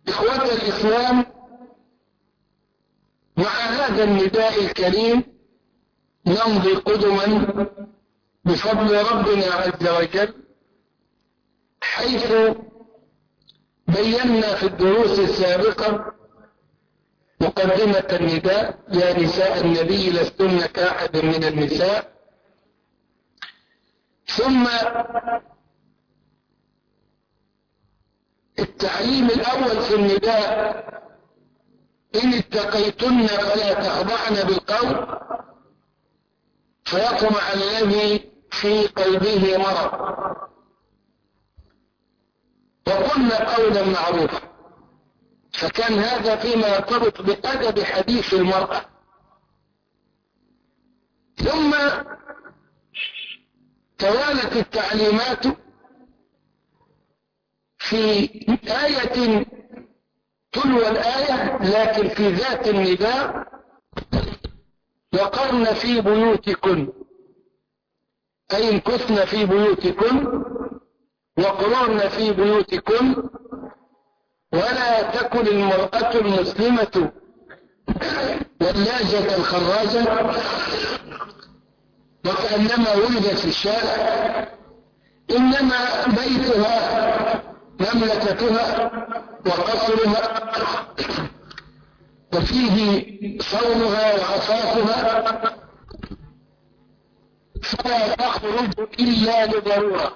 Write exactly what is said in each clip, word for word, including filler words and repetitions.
إخوة الإسلام، مع هذا النداء الكريم نمضي قدما بفضل ربنا عز وجل، حيث بينا في الدروس السابقة مقدمة النداء: يا نساء النبي لستن كأحد من النساء. ثم التعليم الأول في النداء: إن اتقيتن فلا تخضعن بالقول فيطمع الذي في قلبه مرض، وقلنا قولا معروفا. فكان هذا فيما يرتبط بأدب حديث المرأة. ثم توالت التعليمات في آية تلو الآية، لكن في ذات النداء: وقرن في بيوتكن، أي امكثن في بيوتكن وقررن في بيوتكن، ولا تكن المرأة المسلمة واللاجة الخراجة وكأنما ولدت في الشارع، إنما بيتها مملكتها وقصرها، وفيه صونها وعفافها، فلا تخرج إلا لضرورة.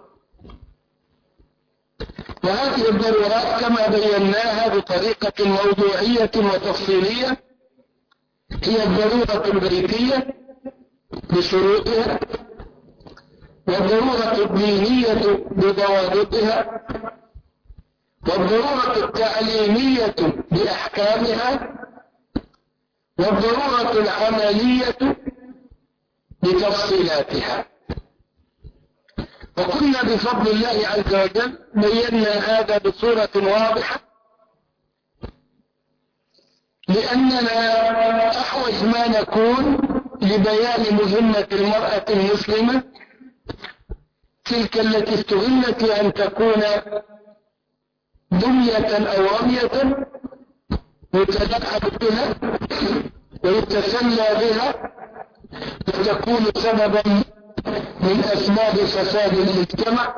وهذه الضرورات كما بيناها بطريقة موضوعية وتفصيلية هي الضرورة البيتية بشروطها، والضرورة الدينية بضوابطها، والضرورة التعليمية بأحكامها، والضرورة العملية بتفصيلاتها. وكنا بفضل الله عز وجل بينا هذا بصورة واضحة، لأننا أحوج ما نكون لبيان مهمة المرأة المسلمة، تلك التي استغلت أن تكون دمية أو رمية يتلاعب بها ويتسلى بها، وتكون سببا من أسباب فساد المجتمع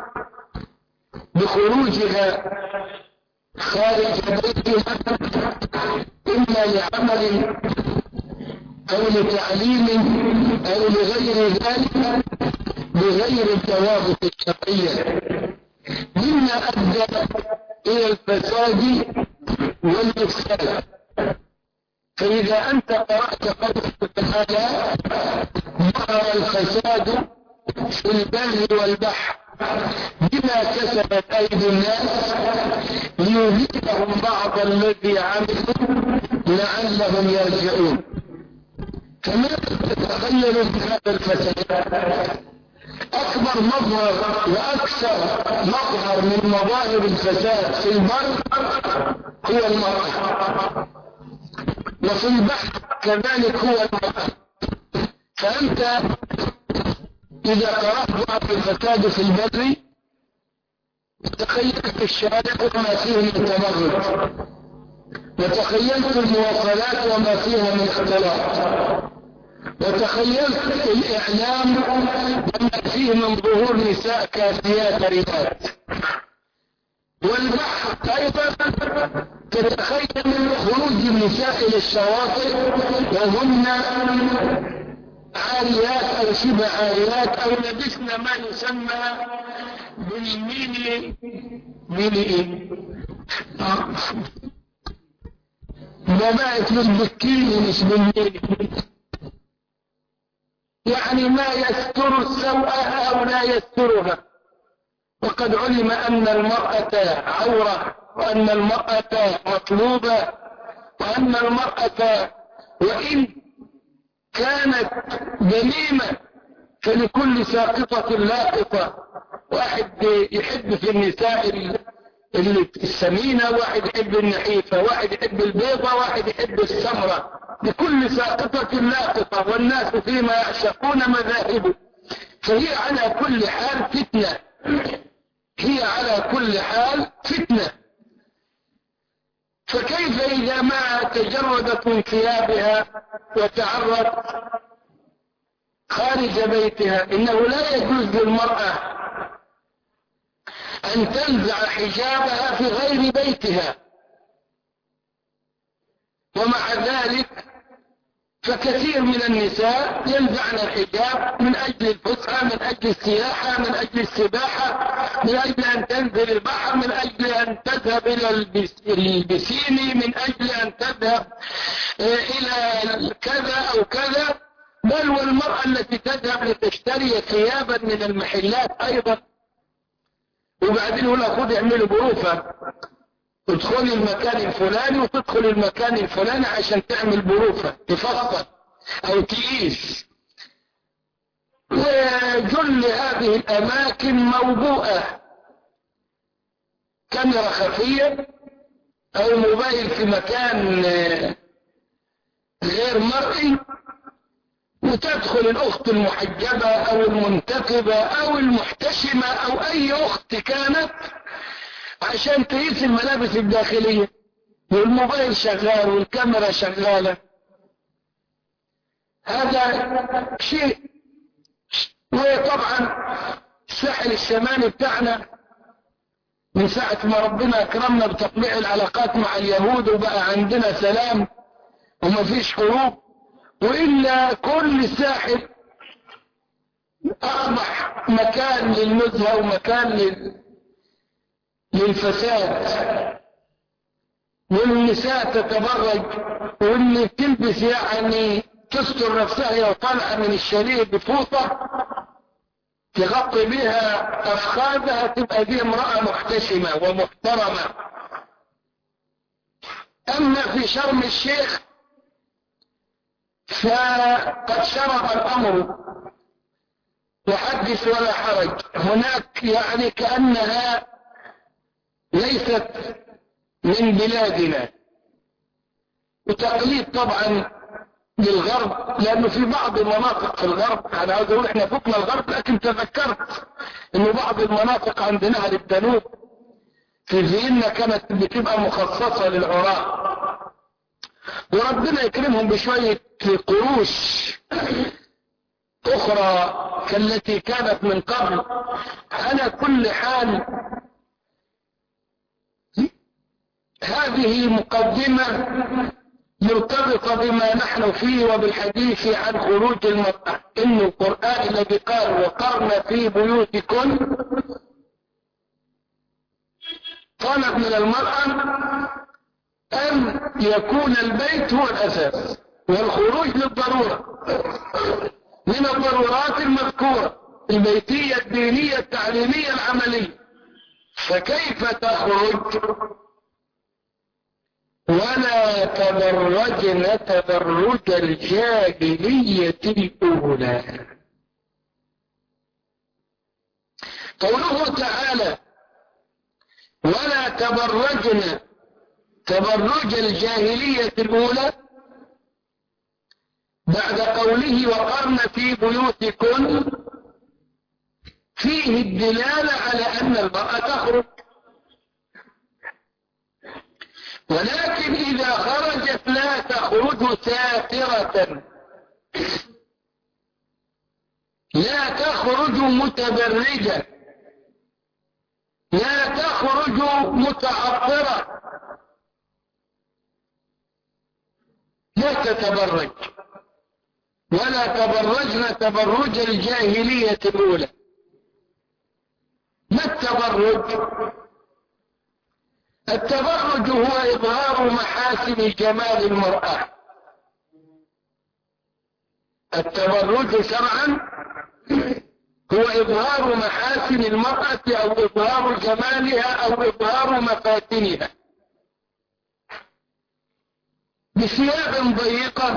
بخروجها خارج بيتها، إما لعمل أو لتعليم أو لغير ذلك، بغير الضوابط الشرعية، مما أدى إلى الفساد والإفساد. فإذا أنت قرأت قوله تعالى: ظهر الفساد في البر والبحر بما كسبت أيدي الناس ليذيقهم بعض الذي عملوا لعلهم يرجعون. فماذا تتخيل بهذا الفساد؟ أكبر مظهر وأكثر مظهر من مظاهر الفساد في البر هو المرأة، وفي البحر كذلك هو المرأة. فأنت إذا قرأت بعض الفساد في البر تخيلت الشارع وما فيه من تمرد، وتخيلت المواصلات وما فيها من اختلاط، وتخيلت الإعلام وما فيه من ظهور نساء كاسيات ريات. والبحر أيضا تتخيل خروج النساء إلى الشواطئ وهن عاريات أو شبه عاريات، أو لبسن ما يسمى بالميني ميني ما بقت بالبكيني مش بالميني، يعني ما يستر السوءة أو لا يسترها. وقد علم أن المرأة عورة، وأن المرأة مطلوبة، وأن المرأة وإن كانت دميمة فلكل ساقطة لاقطة. واحد يحب في النساء السمينة، واحد يحب النحيفة، واحد يحب البيضة، واحد يحب السمرة، لكل ساقطة لاقطة، والناس فيما يعشقون مذاهب. فهي على كل حال فتنة، هي على كل حال فتنة. فكيف إذا ما تجردت من ثيابها وتعرت خارج بيتها؟ إنه لا يجوز للمرأة أن تنزع حجابها في غير بيتها. ومع ذلك فكثير من النساء ينزعن الحجاب من أجل الفسحة، من أجل السياحة، من أجل السباحة، من أجل أن تنزل البحر، من أجل أن تذهب إلى البسين، من أجل أن تذهب إلى كذا أو كذا. بل والمرأة التي تذهب لتشتري ثيابا من المحلات أيضا، وبعدين يقول خذ اعملوا بروفة، تدخل المكان الفلاني وتدخل المكان الفلاني عشان تعمل بروفة، تفصل او تقيس. وجل هذه الاماكن موبوءة، كاميرا خفية او موبايل في مكان غير مرئي، وتدخل الاخت المحجبة او المنتقبة او المحتشمة او اي اخت كانت عشان تقيس الملابس الداخلية، والموبايل شغال والكاميرا شغالة. هذا شيء. وطبعا الساحل الشمالي بتاعنا من ساعة ما ربنا اكرمنا بتطبيع العلاقات مع اليهود وبقى عندنا سلام وما فيش حروب، وإلا كل الساحل أصبح مكان للنزهة ومكان لل... للفساد، والنساء تتبرج، واللي تلبس يعني تستر نفسها وطالعة من الشرير بفوطة تغطي بها أفخاذها، تبقى دي امرأة محتشمة ومحترمة. أما في شرم الشيخ فقد شرب الأمر وحدث ولا حرج. هناك يعني كأنها ليست من بلادنا، وتقليد طبعا للغرب، لأنه في بعض المناطق في الغرب، أنا عاوز أقول إحنا فوقنا الغرب، لكن تذكرت إنه بعض المناطق عند نهر الدانوب في فيينا كانت بتبقى مخصصة للعراة، وربنا يكرمهم بشوية قروش أخرى كالتي كانت من قبل. على كل حال هذه مقدمة مرتبطة بما نحن فيه وبالحديث عن خروج المرأة. إن القرآن الذي قال وقرن في بيوتكن طلب من المرأة أن يكون البيت هو الأساس، والخروج للضرورة من الضرورات المذكورة البيتية الدينية التعليمية العملية. فكيف تخرج ولا تبرجن تبرج الجاهلية الأولى؟ قوله تعالى ولا تبرجن تبرج الجاهلية الأولى بعد قوله وقرن في بيوتكن فيه الدلالة على أن المرأة تخرج، ولكن إذا خرجت لا تخرج ساترة، لا تخرج متبرجة، لا تخرج متعطرة، لا تتبرج. ولا تبرجن تبرج الجاهلية الأولى. ما التبرج؟ التبرج هو إظهار محاسن جمال المرأة. التبرج شرعا هو إظهار محاسن المرأة أو إظهار جمالها أو إظهار مفاتنها بثياب ضيقة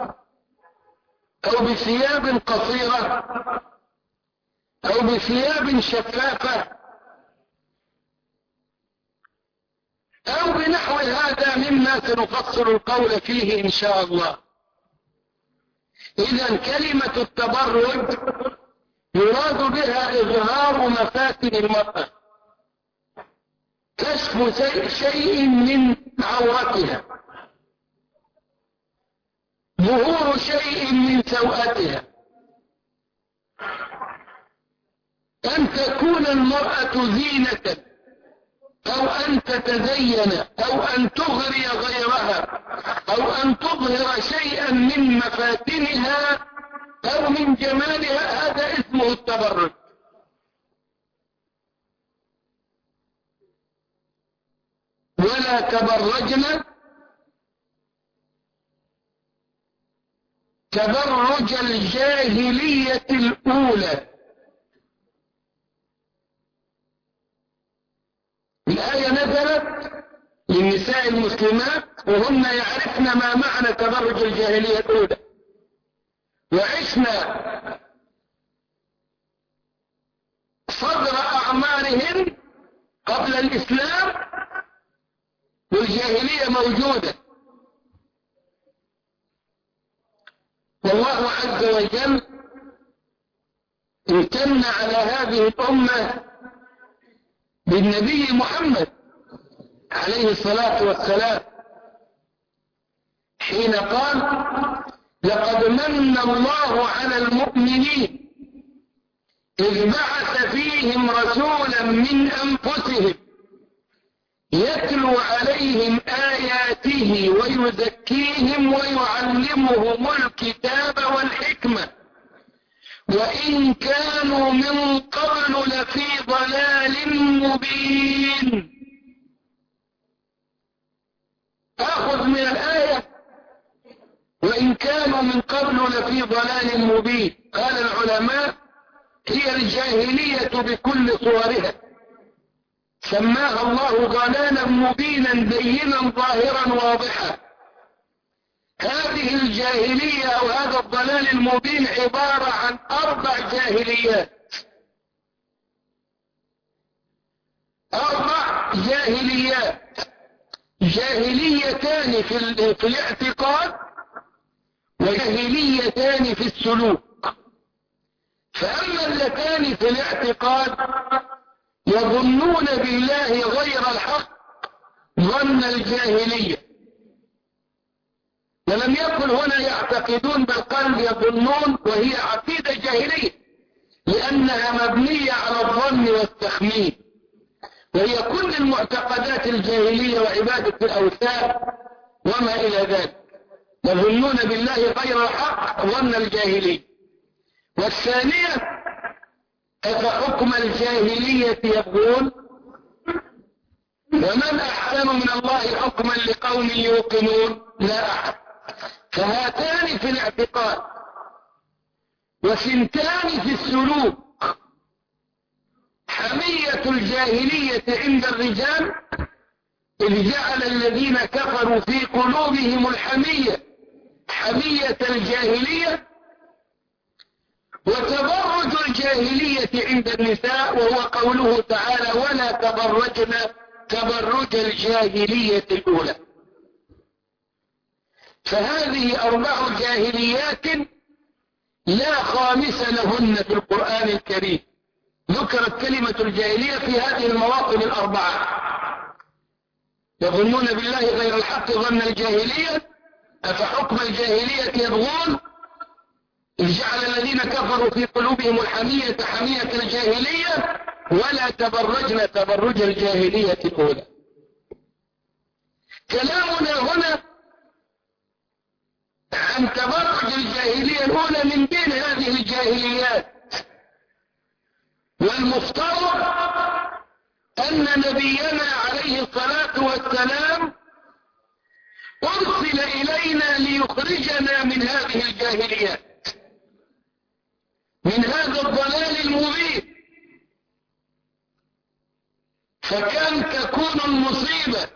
أو بثياب قصيرة أو بثياب شفافة أو بنحو هذا مما سنفصل القول فيه إن شاء الله. إذن كلمة التبرج يراد بها إظهار مفاتن المرأة، كشف شيء من عورتها، ظهور شيء من سوءتها، أن تكون المرأة زينة أو أن تتزين أو أن تغري غيرها أو أن تظهر شيئا من مفاتنها أو من جمالها، هذا اسمه التبرج. ولا تبرجن تبرج الجاهلية الأولى. الآية نزلت للنساء المسلمات وهن يعرفن ما معنى تبرج الجاهلية الأولى، وعشنا صدر أعمارهن قبل الإسلام والجاهلية موجودة. والله عز وجل امتن على هذه الأمة بالنبي محمد عليه الصلاة والسلام حين قال: لقد من الله على المؤمنين إذ بعث فيهم رسولا من أنفسهم يتلو عليهم آياته ويزكيهم ويعلمهم الكتاب والحكمة وإن كانوا من قبل لفي ضلال مبين. أخذ من الآية وإن كانوا من قبل لفي ضلال مبين. قال العلماء: هي الجاهلية بكل صورها، سماها الله ضلالا مبينا بينا ظاهرا واضحا. هذه الجاهلية أو هذا الضلال المبين عبارة عن أربع جاهليات. أربع جاهليات: جاهليتان في, في الاعتقاد، وجاهليتان في السلوك. فأما اللتان في الاعتقاد يظنون بالله غير الحق ظن الجاهلية، ولم يكن هنا يعتقدون بالقلب، يظنون، وهي عقيدة جاهلية لأنها مبنية على الظن والتخمين، وهي كل المعتقدات الجاهلية وعبادة الأوثان وما إلى ذلك. يظنون بالله غير الحق ظن الجاهلية. والثانية: أفحكم الجاهلية يبغون ومن أحسن من الله حكما لقوم يوقنون. لا أحد. فهاتان في الاعتقاد، وثنتان في السلوك: حمية الجاهلية عند الرجال إذ جعل الذين كفروا في قلوبهم الحمية حمية الجاهلية، وتبرج الجاهلية عند النساء وهو قوله تعالى: ولا تبرجن تبرج الجاهلية الأولى. فهذه أربع جاهليات لا خامس لهن في القرآن الكريم. ذكرت كلمة الجاهلية في هذه المواطن الأربعة: يظنون بالله غير الحق ظن الجاهلية، أفحكم الجاهلية يبغون، إذ جعل الذين كفروا في قلوبهم الحمية حمية الجاهلية، ولا تبرجن تبرج الجاهلية الأولى. كلامنا هنا عن تبرج الجاهلية الأولى من بين هذه الجاهليات. والمفترض أن نبينا عليه الصلاة والسلام أرسل إلينا ليخرجنا من هذه الجاهليات، من هذا الضلال المبين. فكان تكون المصيبة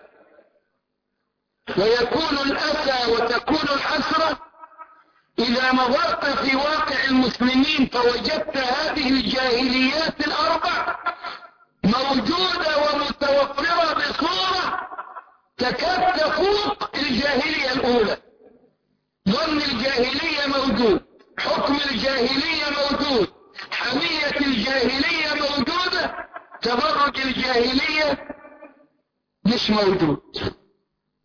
ويكون الأسى وتكون الحسرة إذا نظرت في واقع المسلمين فوجدت هذه الجاهليات الأربع موجودة ومتوفرة بصورة تكاد تفوق الجاهلية الأولى. ظن الجاهلية موجود، حكم الجاهلية موجود، حمية الجاهلية موجودة، تبرج الجاهلية مش موجود.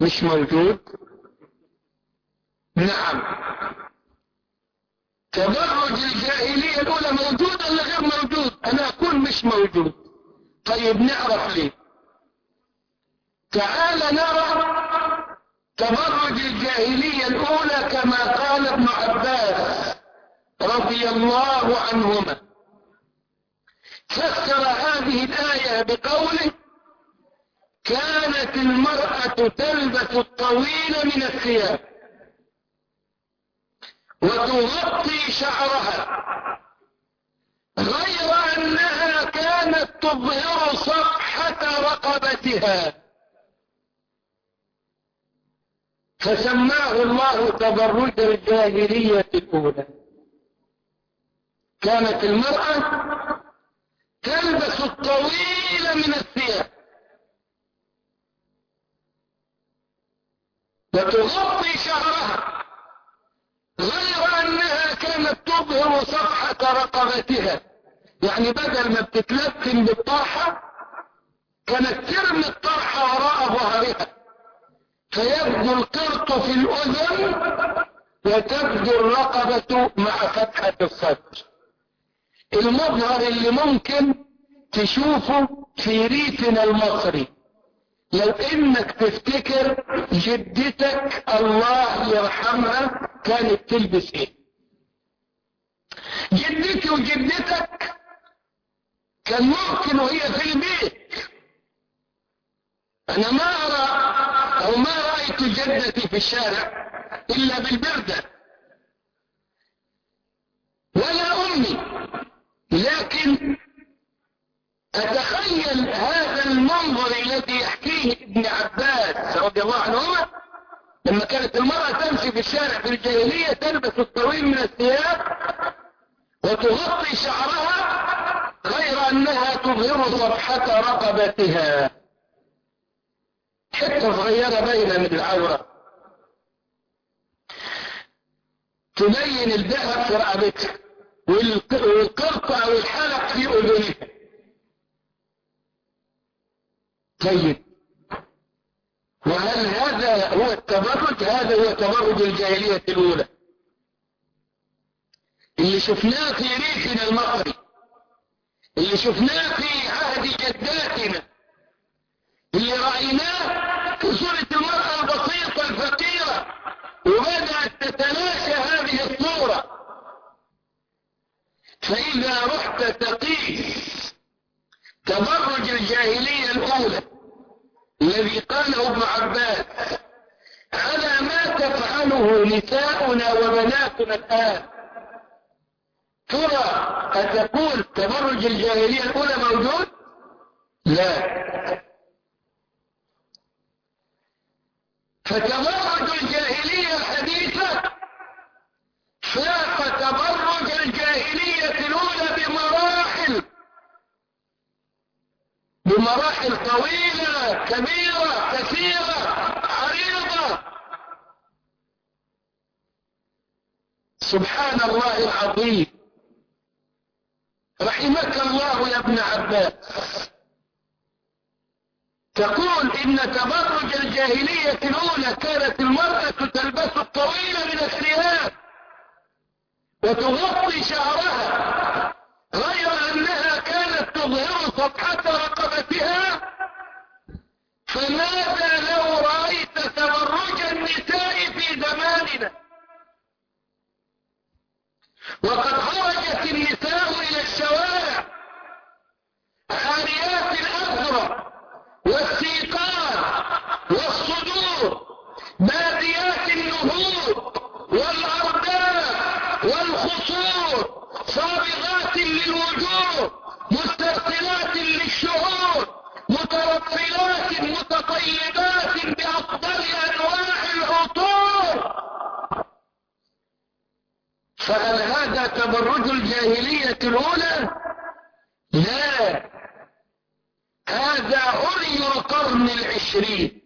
مش موجود؟ نعم. تبرج الجاهلية الأولى موجود ولا غير موجود؟ أنا أقول مش موجود. طيب نعرف ليه؟ تعال نرى تبرج الجاهلية الأولى كما قال ابن عباس رضي الله عنهما. فسر هذه الآية بقوله: كانت المرأة تلبس الطويل من الثياب وتغطي شعرها، غير أنها كانت تظهر صفحة رقبتها، فسماه الله تبرج الجاهلية الأولى. كانت المرأة تلبس الطويل من الثياب وتغطي شعرها، غير أنها كانت تظهر صفحة رقبتها، يعني بدل ما بتتلفن بالطرحة كانت ترمي الطرحة وراء ظهرها، فيبدو القرط في الأذن وتبدو الرقبة مع فتحة الصدر. المظهر اللي ممكن تشوفه في ريفنا المصري، لو انك تفتكر جدتك الله يرحمها كانت تلبس ايه. جدتي وجدتك كان ممكن وهي في البيت، انا ما ارى او ما رأيت جدتي في الشارع الا بالبردة ولا امي، لكن اتخيل هذا المنظر الذي يحكيه ابن عباس رضي الله عنهما لما كانت المرأة تمشي في الشارع في الجاهلية تلبس الطويل من الثياب وتغطي شعرها، غير انها تظهر صفحة رقبتها، حتة صغيرة باينة من العورة تبين الذهب في رقبتها والقرط او الحلق في اذنها. طيب وهل هذا هو التبرج؟ هذا هو تبرج الجاهلية الأولى اللي شفناه في ريفنا المصري، اللي شفناه في عهد جداتنا، اللي رأيناه في صورة المرأة البسيطة الفقيرة، وبدأت تتلاشى هذه الصورة. فإذا رحت تقيس تبرج الجاهلية الأولى الذي قاله ابن عباس على ما تفعله نساؤنا وبناتنا الآن، ترى أتقول تبرج الجاهلية الأولى موجود؟ لا. فتبرج الجاهلية الحديثة فاق تبرج الجاهلية الأولى بمراحل بمراحل طويلة كبيرة كثيرة عريضة. سبحان الله العظيم. رحمك الله يا ابن عباس. تقول إن تبرج الجاهلية الأولى كانت المرأة تلبس الطويل من الثياب وتغطي شعرها، غير أنها كانت تظهر صفحة رقبتها. فماذا لو رأيت تبرج النساء في زماننا وقد خرجت النساء إلى الشوارع عاريات الأزرق والسيقان والصدور، باديات النهور والأرداف والخصور، صابغات للوجوه مسترسلات للشعور، مترفلات متطيبات بأفضل أنواع العطور. فهل هذا تبرج الجاهلية الأولى؟ لا، هذا عري القرن العشرين،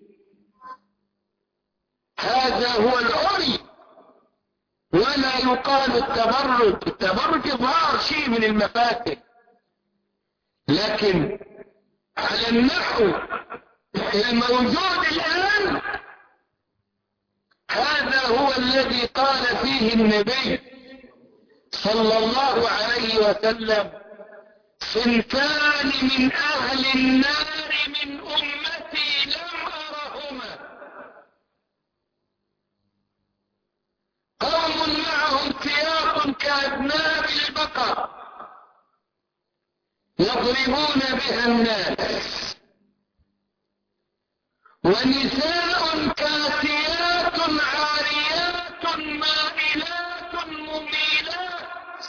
هذا هو العري، ولا يقال التبرج. التبرج ظهر شيء من المفاتن، لكن على النحو الموجود الآن هذا هو الذي قال فيه النبي صلى الله عليه وسلم: صنفان من أهل النار من أمتي لم أرهما، قوم معهم ثياب كأذناب البقر يضربون بها الناس، ونساء كاسيات عاريات مائلات مميلات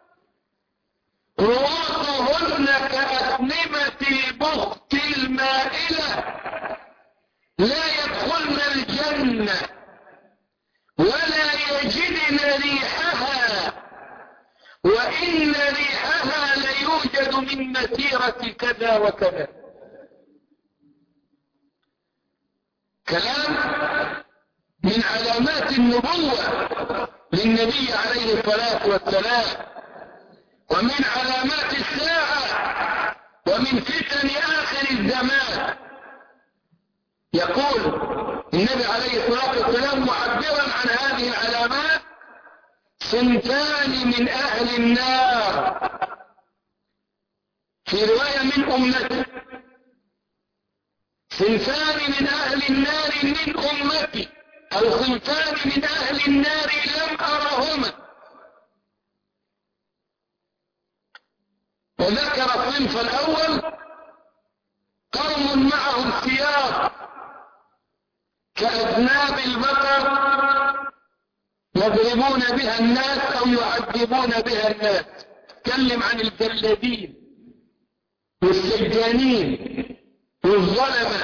رؤوسهن كأثنمة البخت المائلة لا يدخلن الجنة ولا يجدن ريحها، وإن ريحها ليوجد من مسيرة كذا وكذا. كلام من علامات النبوة للنبي عليه الصلاة والسلام، ومن علامات الساعة، ومن فتن آخر الزمان. يقول النبي عليه الصلاة والسلام معبرا عن هذه العلامات: صنفان من أهل النار، في رواية من أمتي، صنفان من أهل النار من أمتي، أو صنفان من أهل النار لم أرهما. وذكر الصنف الأول: قوم معهم ثياب كأذناب البقر يضربون بها الناس أو يعذبون بها الناس. تكلم عن الجلادين والسجانين والظلمة،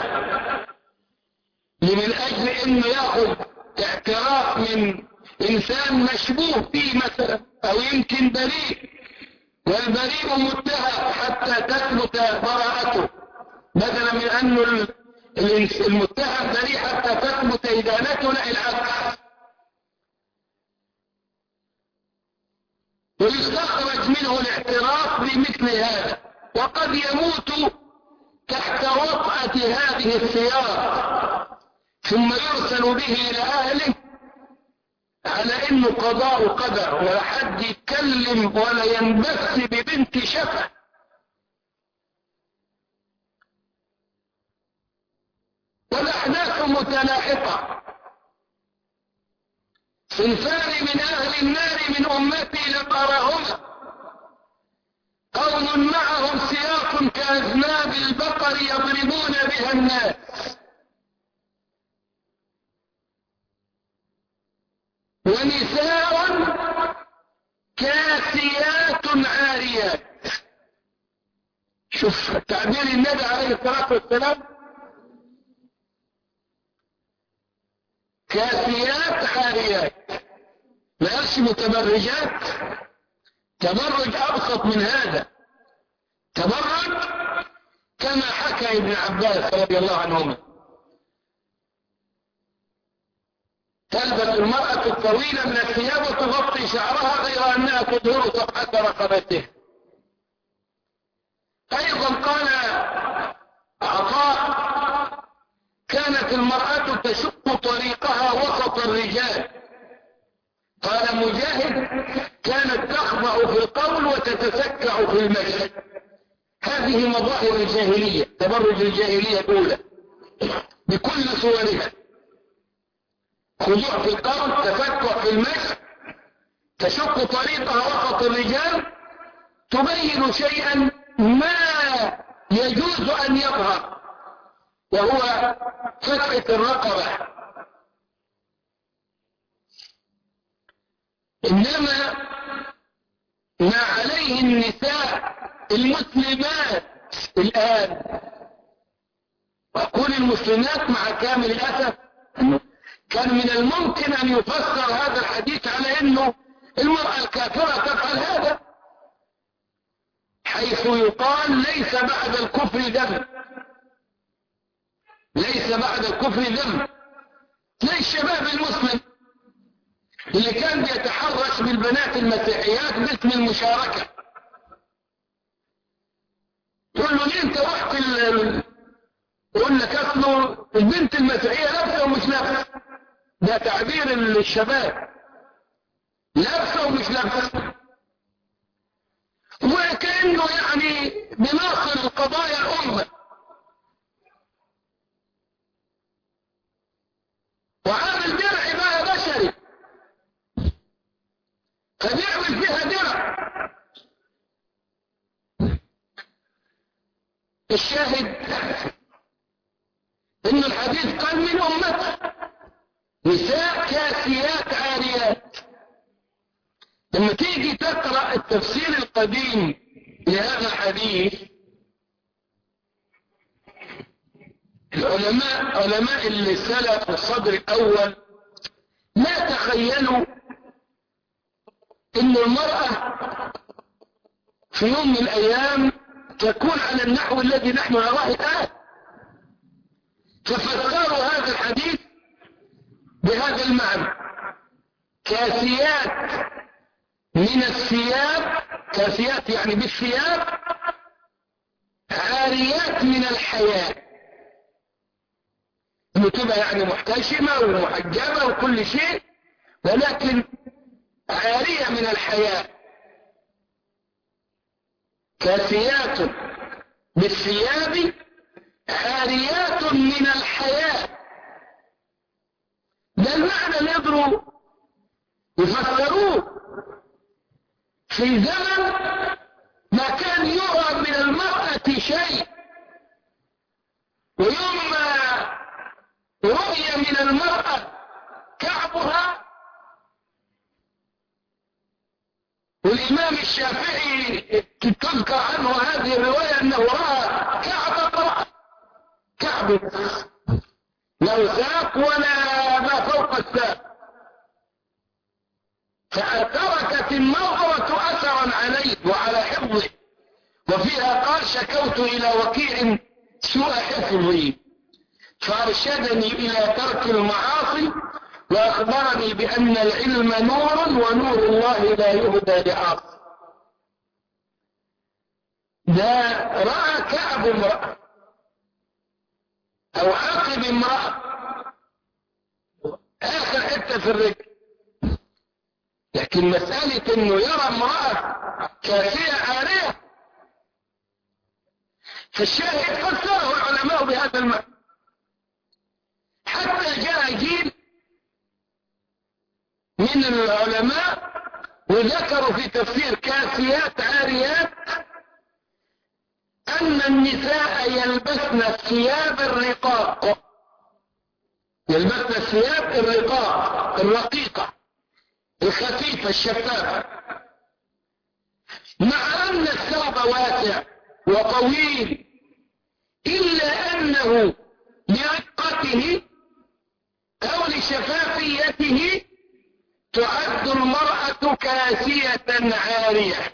من أجل أنه يأخذ اعتراف من إنسان مشبوه فيه مثلا، أو يمكن بريء، والبريء متهم حتى تثبت براءته، بدلا من أنه المتهم بريء حتى تثبت إدانته، لا، العكس. ويستخرج منه الاعتراف بمثل هذا، وقد يموت تحت وطأة هذه الثياب، ثم يرسل به إلى أهله على إنه قضاء قدر، ولا حد يتكلم ولا ينبث ببنت شفة. والأحداث متلاحقة. صنفان من أهل النار من أمتي لم أرهما، قوم معهم سياق كأذناب البقر يضربون بها الناس، ونساء كاسيات عاريات. شوف تعبير النبي عليه الصلاة والسلام: كاسيات عاريات، ما قالش متبرجات. تبرج أبسط من هذا. تبرج كما حكى ابن عباس رضي الله عنهما: تلبس المرأة الطويلة من الثياب وتغطي شعرها غير أنها تظهر صفحة رقبته. أيضا قال عطاء: كانت المرأة تشق طريقها وسط الرجال. قال مجاهد: كانت تخضع في القول وتتسكع في المشي. هذه مظاهر الجاهلية، تبرج الجاهلية الأولى بكل صورها: خضوع في القول، تفكع في المشي، تشق طريقها وسط الرجال، تبين شيئا ما يجوز أن يظهر، وهو فتحة الرقبة. إنما ما عليه النساء المسلمات الآن، وأقول المسلمات مع كامل الأسف، كان من الممكن أن يفسر هذا الحديث على أنه المرأة الكافرة تفعل هذا، حيث يقال: ليس بعد الكفر ذنب، ليس بعد الكفر ذنب. زي الشباب المسلم اللي كان بيتحرش بالبنات المسيحيات باسم المشاركة، تقول له: ليه انت رحت ال... يقول لك: اصله البنت المسيحية لابسة ومش لابسة. ده تعبير الشباب، لابسه ومش لابسه، وكأنه يعني بناصر قضايا الأمة، وعامل درع بقى بشري فبيعمل فيها درع. الشاهد ان الحديث قال من امته نساء كاسيات عاريات. لما تيجي تقرأ التفسير القديم لهذا الحديث، العلماء علماء السلف والصدر الاول لا تخيلوا ان المرأة في يوم من الايام تكون على النحو الذي نحن نراه الان، ففسروا هذا الحديث بهذا المعنى: كاسيات من الثياب، كاسيات يعني بالثياب، عاريات من الحياء، انه تبقى يعني محتشمة ومحجبة وكل شيء، ولكن عارية من الحياء. كاسيات بالثياب عاريات من الحياء، ده المعنى اللي يقدروا يفسروه في زمن ما كان يرى من المرأة شيء، ويوم ما رؤي من المرأة كعبها، والإمام الشافعي تذكر عنه هذه الرواية أنه رأى كعب امرأة، كعب لا ساق ولا ما فوق الساق، فتركت النظرة أثرا عليه وعلى حفظه، وفيها قال: شكوت إلى وكيع سوء حفظي فأرشدني إلى ترك المعاصي وأخبرني بأن العلم نور ونور الله لا يهدى لعاصي. ده رأى كعب امرأة أو عاقب امرأة آخر حتة في الرجل، لكن مسألة انه يرى امرأة كاسية عارية، فالشاهد فسره العلماء بهذا المعنى، حتى جاء جيل من العلماء وذكروا في تفسير كاسيات عاريات أن النساء يلبسن الثياب الرقاق، يلبسن الثياب الرقاق الرقيقة الخفيفة الشفافة، مع أن الثوب واسع وطويل، إلا أنه لرقته أو لشفافيته تعد المرأة كاسية عارية.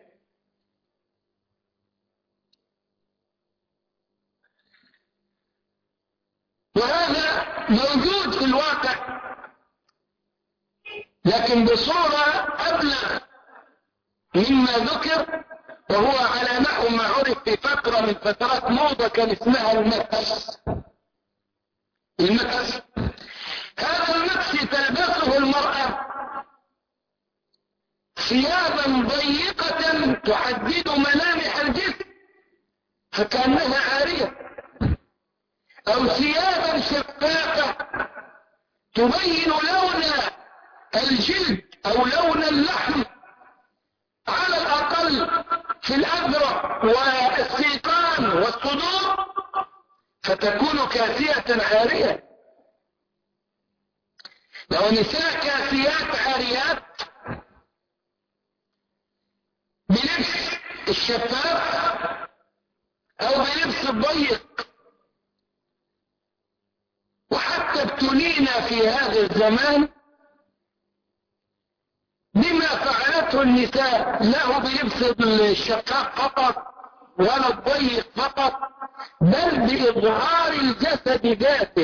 وهذا موجود في الواقع، لكن بصورة أبلغ مما ذكر، وهو على نحو ما عرف في فترة من فترات موضة كان اسمها المكس. المكس هذا المكس تلبسه المرأة ثيابا ضيقة تحدد ملامح الجسم فكأنها عارية، أو ثيابا شفافة تبين لون الجلد أو لون اللحم على الأقل في الأذرع والسيقان والصدور، فتكون كاسية عارية. لو نساء كاسيات عاريات بلبس الشفاف أو بلبس الضيق، وحتى ابتلينا في هذا الزمان بما فعلته النساء، له بلبس الشفاف فقط ولا الضيق فقط، بل بإظهار الجسد ذاته.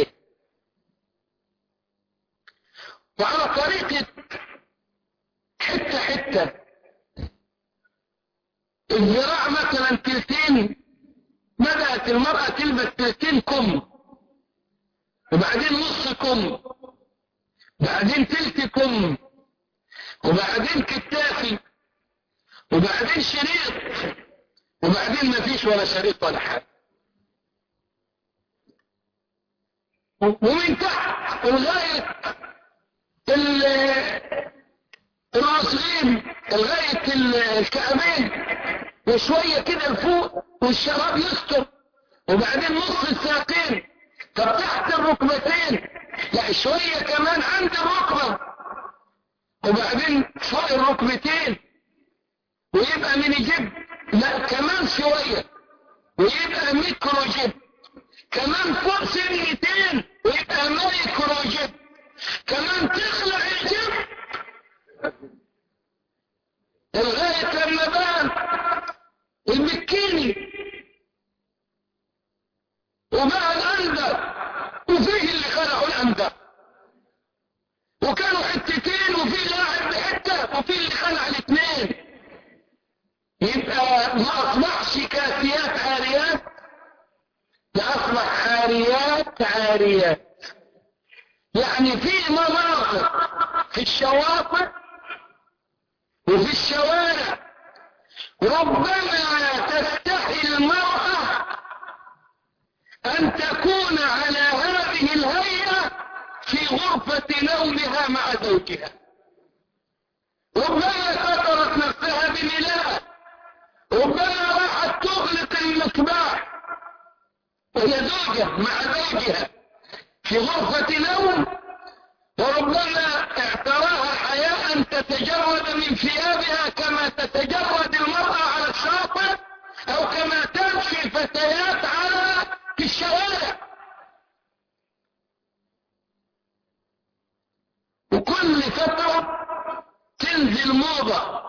وعلى طريقة حتة حتة، الذراع مثلا تلتين، بدأت المرأة تلبس تلتين كم، وبعدين نص كم، بعدين تلت كم، وبعدين كتافي، وبعدين شريط، وبعدين ما فيش ولا شريط ولا حاجة. ومن تحت لغاية الراسلين، لغاية الكعبين، وشوية كده لفوق، والشراب يستر، وبعدين نص الساقين. طب تحت الركبتين، لا شوية كمان عند الركبة، وبعدين فوق الركبتين، ويبقى من جيب، لا كمان شوية ويبقى ميكرو جيب، كمان فوق سنتين ويبقى ميكرو جيب، كمان تخلع الجيب لغاية لما بان البكيني، وبقى الأندر، وفيه اللي خلعوا الأندر، وكانوا حتتين، وفيه لاعب بحتة، وفيه اللي خلع الاثنين. يبقى ما أصبحش كاسيات عاريات، لا أصبح عاريات عاريات. يعني في مناطق في الشواطئ وفي الشوارع ربما تستحي المرأة أن تكون على هذه الهيئة في غرفة نومها مع زوجها. ربما سترت نفسها بملاء، ربما راحت تغلق المصباح وهي زوجة مع زوجها في غرفة نوم، وربما اعتراها حياء تتجرد من ثيابها كما تتجرد المرأة على الشاطئ، أو كما تمشي الفتيات على في الشوارع. وكل فترة تنزل موضة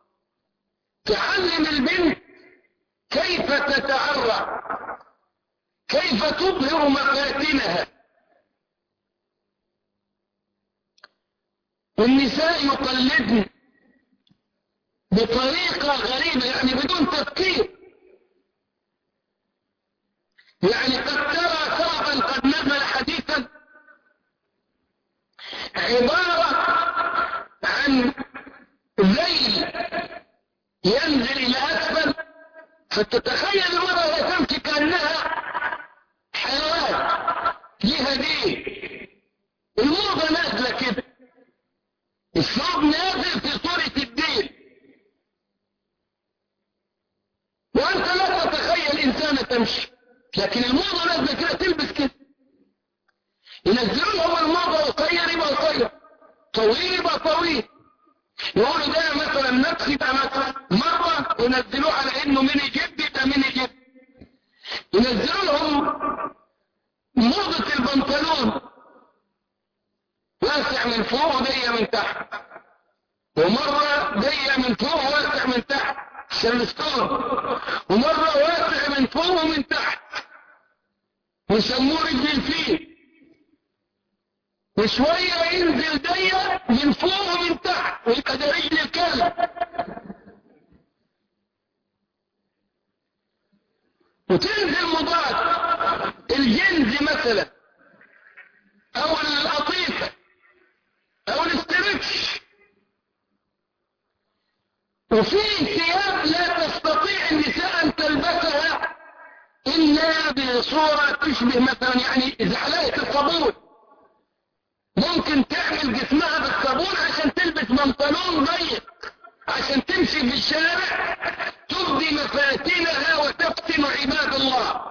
تعلم البنت كيف تتعرى، كيف تظهر مفاتنها. والنساء يقلدن بطريقة غريبة، يعني بدون تفكير. يعني قد ترى ثوبا قد نزل حديثا عبارة عن ذيل ينزل إلى أسفل، فتتخيل المرأة لا تمشي كأنها حيوان لها دين. الموضة نازلة كده، الثوب نازل في صورة الدين، وأنت لا تتخيل إنسانة تمشي، لكن الموضة نازلة كده تلبس كده. ينزلوا لهم الموضة قصير يبقى قصير، طويل يبقى طويل. يقولوا ده مثلا نفس يبقى مثلا مرة، ينزلوه على انه ميني جيب يبقى ميني جيب. ينزلوا لهم موضة البنطلون واسع من فوق وضيق من تحت، ومرة ضيق من فوق واسع من تحت شلستون، ومرة واسع من فوق ومن تحت، ويسموه رجل الفيل. وشوية ينزل ضيق من فوق ومن تحت ويبقى ده رجل الكلب. وتنزل مضاد الجنز مثلا، او القطيفة، او الاسترتش. وفي ثياب لا تستطيع النساء ان تلبسها الا بصورة تشبه مثلا، يعني زحلقة الصابون. ممكن تعمل جسمها بالصابون عشان تلبس بنطلون ضيق عشان تمشي في الشارع تبدي مفاتنها وتفتن عباد الله.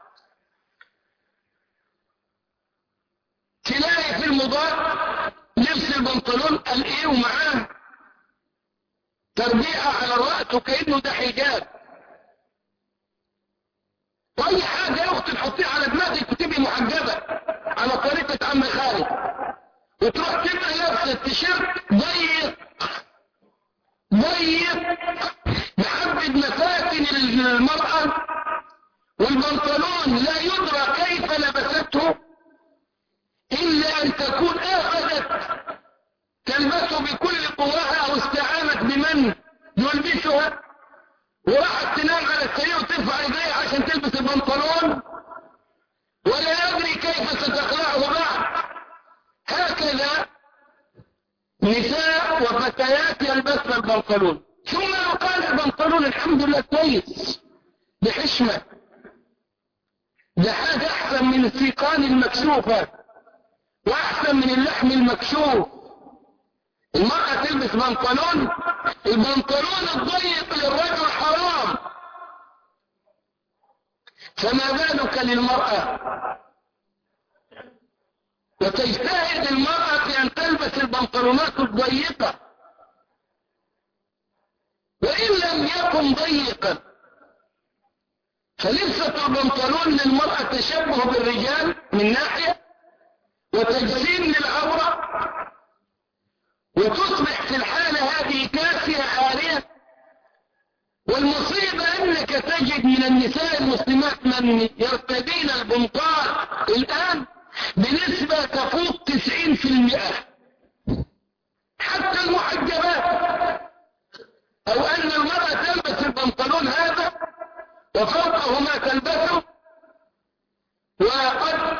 تلاقي في المضاد لبس البنطلون قال ايه ومعاه تربيعة على الرأس وكأنه ده حجاب. واي حاجة يا اختي تحطيها على دماغك وتبقي محجبة على طريقة عم خالد، وتروح تبقى لابسة التيشيرت ضيق ضيق محدد مفاتن المرأة، والبنطلون لا يدرى كيف لبسته إلا أن تكون أخذت تلبسه بكل قواها أو استعانت بمن يلبسها، وراحت تنام على السرير وترفع يديها عشان تلبس البنطلون، ولا يدري كيف ستخلعه بعد. هكذا نساء وفتيات يلبسن البنطلون، ثم يقال البنطلون الحمد لله كويس بحشمة، ده حاجة أحسن من السيقان المكشوفة وأحسن من اللحم المكشوف. المرأة تلبس بنطلون، البنطلون الضيق للرجل حرام، فما بالك للمرأة؟ وتجتهد المرأة في أن تلبس البنطلونات الضيقة، وإن لم يكن ضيقا فلبسة البنطلون للمرأة تشبه بالرجال من ناحية، وتجسيم للعورة، وتصبح في الحالة هذه كاسية عارية. والمصيبة أنك تجد من النساء المسلمات من يرتدين البنطال الآن بنسبة تفوق تسعين في المئة، حتى المحجبات، أو أن المرأة تلبس البنطلون هذا وفوقه ما تلبسه، وقد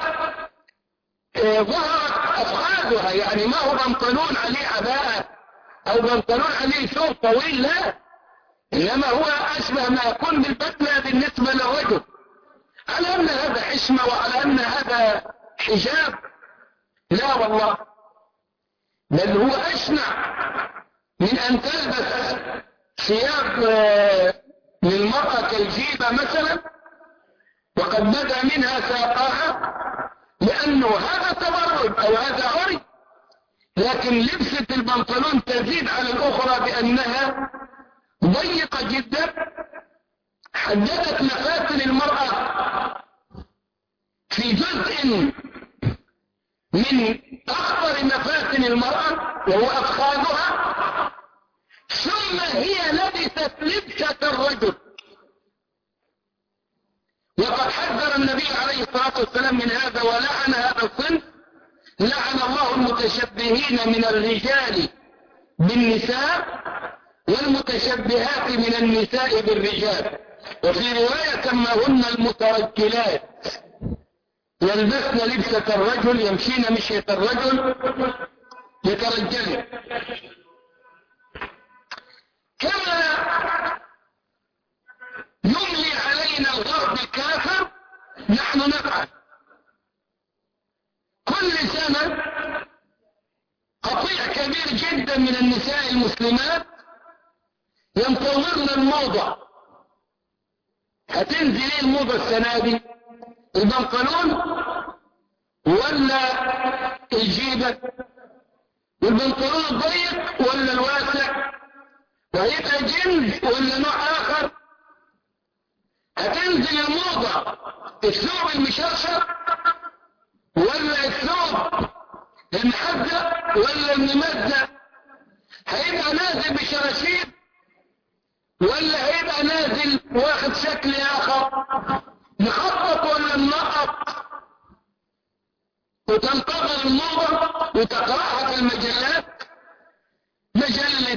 ظهرت أفخاذها، يعني ما هو بنطلون عليه عباءة أو بنطلون عليه ثوب طويل، لا، إنما هو أشبه ما يكون بالبدلة بالنسبة للرجل، على أن هذا حشمة وعلى أن هذا حجاب. لا والله، بل هو أشنع من أن تلبس ثياب للمرأة كالجيبة مثلا وقد بدا منها ساقاها، لأنه هذا تبرج أو هذا عري. لكن لبسة البنطلون تزيد على الأخرى بأنها ضيقة جدا. حددت مفاتن المرأة في جزء من أخطر مفاتن المرأة وهو أفخاذها، ثم هي لبست لبسة الرجل. وقد حذر النبي عليه الصلاة والسلام من هذا ولعن هذا الصنف، لعن الله المتشبهين من الرجال بالنساء والمتشبهات من النساء بالرجال. وفي رواية سماهن المترجلات، يلبسن لبسة الرجل، يمشين مشية الرجل، يترجلن. كما يملي علينا الغرب الكافر نحن نفعل. كل سنة قطيع كبير جدا من النساء المسلمات ينتظرن الموضة. هتنزل ايه الموضة السنة دي؟ البنطلون ولا الجيبة؟ والبنطلون الضيق ولا الواسع؟ وهيبقى جنس ولا نوع آخر؟ هتنزل الموضة الثوب المشرشر ولا الثوب المحزق ولا الممزق؟ هيبقى نازل بشراشيب ولا هيبقى نازل واخد شكل آخر؟ نخطط ولا ننقط؟ وتنتظر الموضة وتقرأها في المجلات، مجلة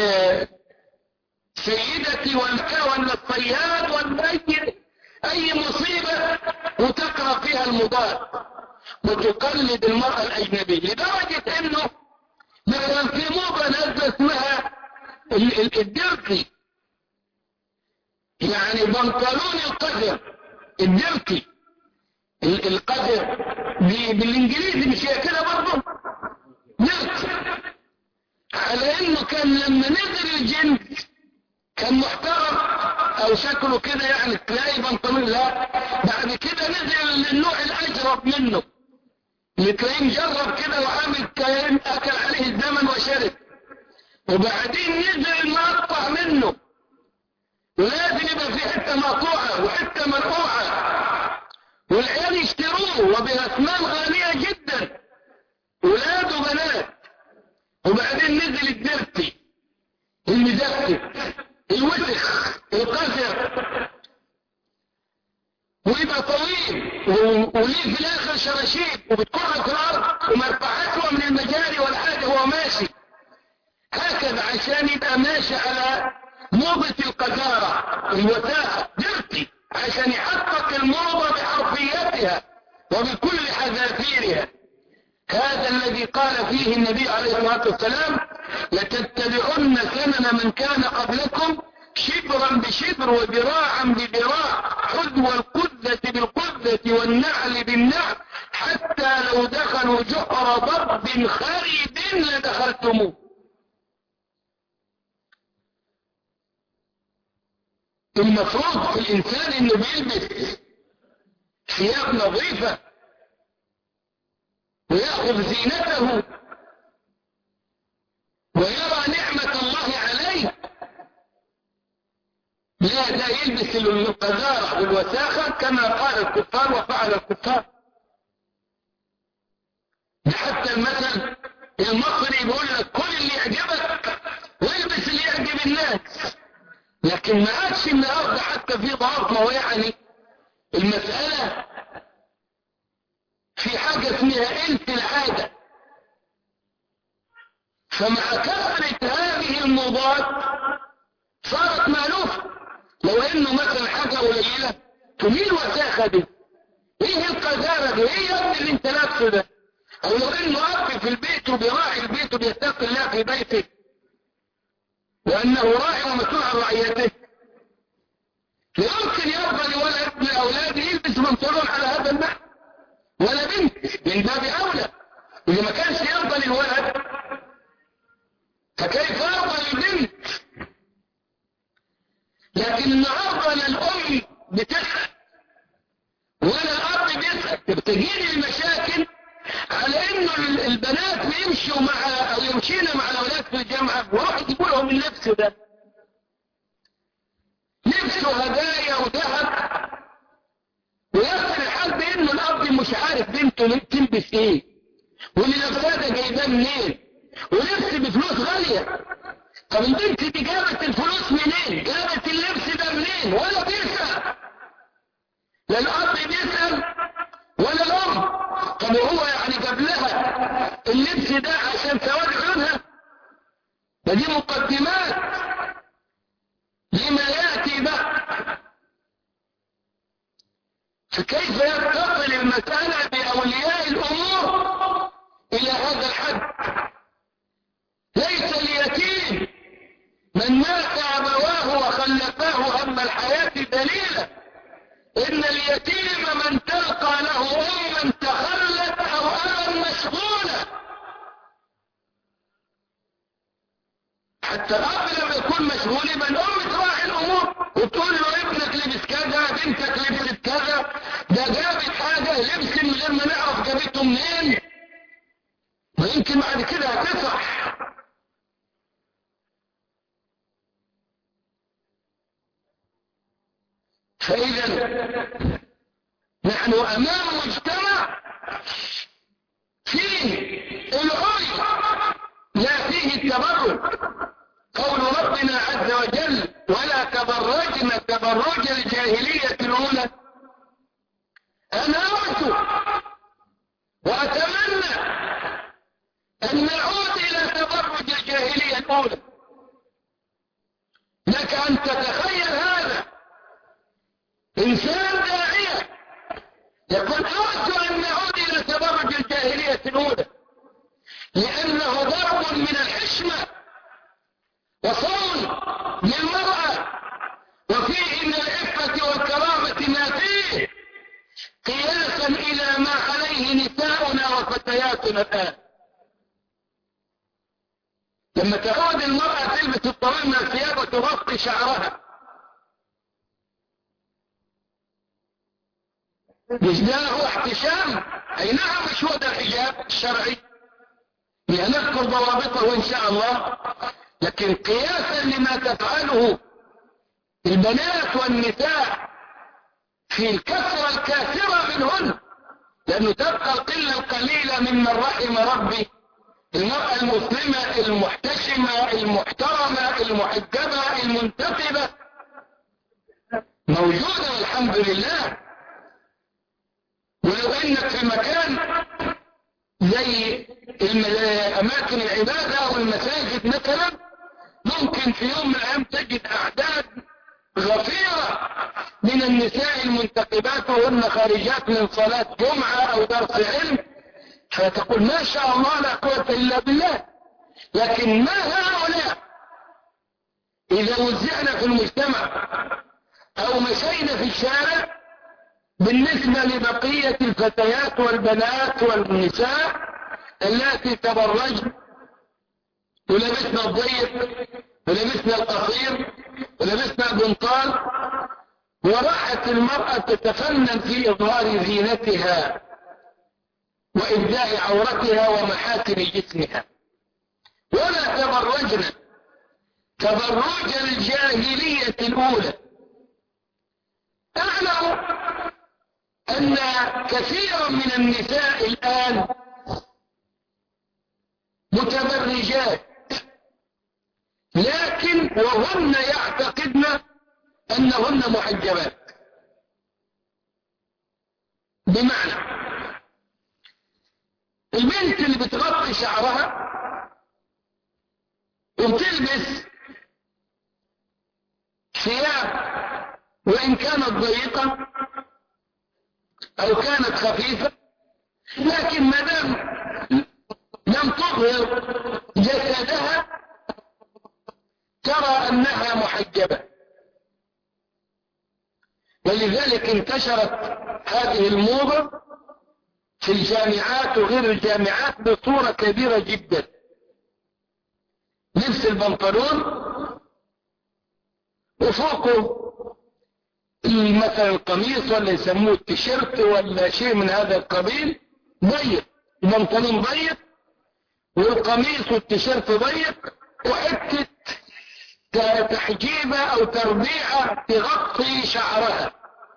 سيدتي ولا الصياد ولا أي, أي مصيبة، وتقرأ فيها المضاد وتقلد المرأة الأجنبية، لدرجة أنه مثلا في موضة نازلة اسمها الدركي، يعني بنطلون القدر، الدركي القدر بالانجليزي مش هي كده برضه؟ دركي، على انه كان لما نزل الجنس كان محترم او شكله كده، يعني تلاقي بنطلون، لا، بعد كده نزل النوع الاجرب منه اللي تلاقيه مجرب كده وعامل كائن اكل عليه الزمن وشرب، وبعدين نزل المقطع منه، ولازم يبقى في حته مقطوعه وحته منقوعه، والعيال يشتروه وبأثمان غالية جدا، ولاد وبنات. وبعدين نزل الدرتي المزفت الوسخ القذر، ويبقى طويل وليه في الاخر شراشيب وبتكون في الارض ومرفعته من المجاري والحاجة هو ماشي هكذا عشان يبقى ماشي على موضة القذارة الوساخة درتي، عشان يحقق الموضة بحرفيتها وبكل حذافيرها. هذا الذي قال فيه النبي عليه الصلاة والسلام لتتبعن سنن من كان قبلكم شبرا بشبر وذراعا بذراع حذو القذة بالقذة والنعل بالنعل حتى لو دخلوا جحر ضب خرب لدخلتموه. المفروض في الإنسان إنه بيلبس ثياب نظيفة ويأخذ زينته ويرى نعمة الله عليه، لا ده يلبس القذارة والوساخة كما قال الكفار وفعل الكفار. حتى المثل المصري بيقول لك كل اللي يعجبك والبس اللي يعجب الناس، لكن ما عادش النهارده حتى في ضعف. ما هو يعني المسألة في حاجة اسمها إلف العادة، فمع كثرة هذه الموضات صارت مألوفة. لو انه مثلا حاجة قليلة تميل وساخة دي، ايه القذارة دي، ايه يا ابني اللي انت لابسه ده؟ او لو انه اب في البيت وبيراعي البيت وبيتقي الله في بيته وانه راعي ومسؤول عن رعيته، يمكن يرضى لولد من اولاده يلبس بنطلون على هذا النحو، ولا بنت من باب اولى. اذا ما كانش يرضى للولد فكيف يرضى للبنت؟ لكن النهارده لا الام بتسأل ولا الاب بيسأل، تبتجيني المشاكل على انه البنات بيمشوا مع او يمشين مع الاولاد في الجامعه وراح يجيبوا لهم اللبس ده، لبس وهدايا وذهب، ويصل الحال بانه الاب مش عارف بنته تلبس ايه، واللي لابساه ده جايباه منين، ولبس بفلوس غاليه. طب البنت دي جابت الفلوس منين؟ جابت اللبس ده منين؟ ولا بيسأل، لا الاب بيسأل ولا الام. طب هو يعني جاب لها اللبس ده عشان سواد عيونها؟ ده دي مقدمات لما ياتي بقى. فكيف يتصل المسألة بأولياء الأمور إلى هذا الحد؟ ليس اليتيم من مات أبواه وخلفاه هم الحياة دليلا، إن اليتيم من تلقى له أما تخلت أو أما مشغولة. حتى الأب لما يكون مشغول يبقى الأم تراعي الأمور وتقول له ابنك لبس كذا، بنتك لبست كذا، ده جابت حاجة لبس من غير ما نعرف جابته منين، ويمكن بعد كده هتصح. فإذا نحن أمام مجتمع فيه العري لا فيه التبرج. قول ربنا عز وجل ولا تبرجن تبرج الجاهلية الأولى. أنا أرجو وأتمنى أن نعود إلى تبرج الجاهلية الأولى. لك أن تتخيل هذا إنسان داعية يقول أرجو أن نعود إلى تبرج الجاهلية الأولى، لأنه ضرب من الحشمة وصون للمرأة، وفيه من العفة والكرامة ما فيه قياسا إلى ما عليه نساؤنا وفتياتنا الآن. لما تعود المرأة تلبس الطويل من الثياب وتغطي شعرها، مش ده هو احتشام؟ اي نعم، مش هو ده الحجاب الشرعي، نذكر ضوابطه ان شاء الله، لكن قياسا لما تفعله البنات والنساء في الكثرة الكاثرة منهن، لانه تبقى القلة القليلة ممن رحم ربي. المرأة المسلمة المحتشمة المحترمة المحجبة المنتقبة موجودة والحمد لله. ولو انك في مكان زي اماكن العبادة او المساجد مثلا، ممكن في يوم من الايام تجد اعداد غفيرة من النساء المنتقبات وهن خارجات من صلاة جمعة او درس علم، فتقول ما شاء الله لا قوة إلا بالله. لكن ما هؤلاء إذا وزعنا في المجتمع أو مشينا في الشارع بالنسبة لبقية الفتيات والبنات والنساء التي تبرجن ولبسنا الضيق ولبسنا القصير ولبسنا البنطال، وراحت المرأة تتفنن في إظهار زينتها وإبداء عورتها ومحاسن جسمها، ولا تبرجن تبرج الجاهلية الأولى. أعلم أن كثيرا من النساء الآن متبرجات، لكن وهن يعتقدن أنهن محجبات. بمعنى البنت اللي بتغطي شعرها وبتلبس ثياب وإن كانت ضيقة أو كانت خفيفة، لكن ما دام لم تظهر جسدها ترى أنها محجبة. ولذلك انتشرت هذه الموضة في الجامعات وغير الجامعات بصورة كبيرة جدا. لبس البنطلون وفوقه مثلا القميص ولا يسموه التيشيرت ولا شيء من هذا القبيل ضيق، البنطلون ضيق والقميص والتيشيرت ضيق، وحتة تحجيبة او تربيعة تغطي شعرها.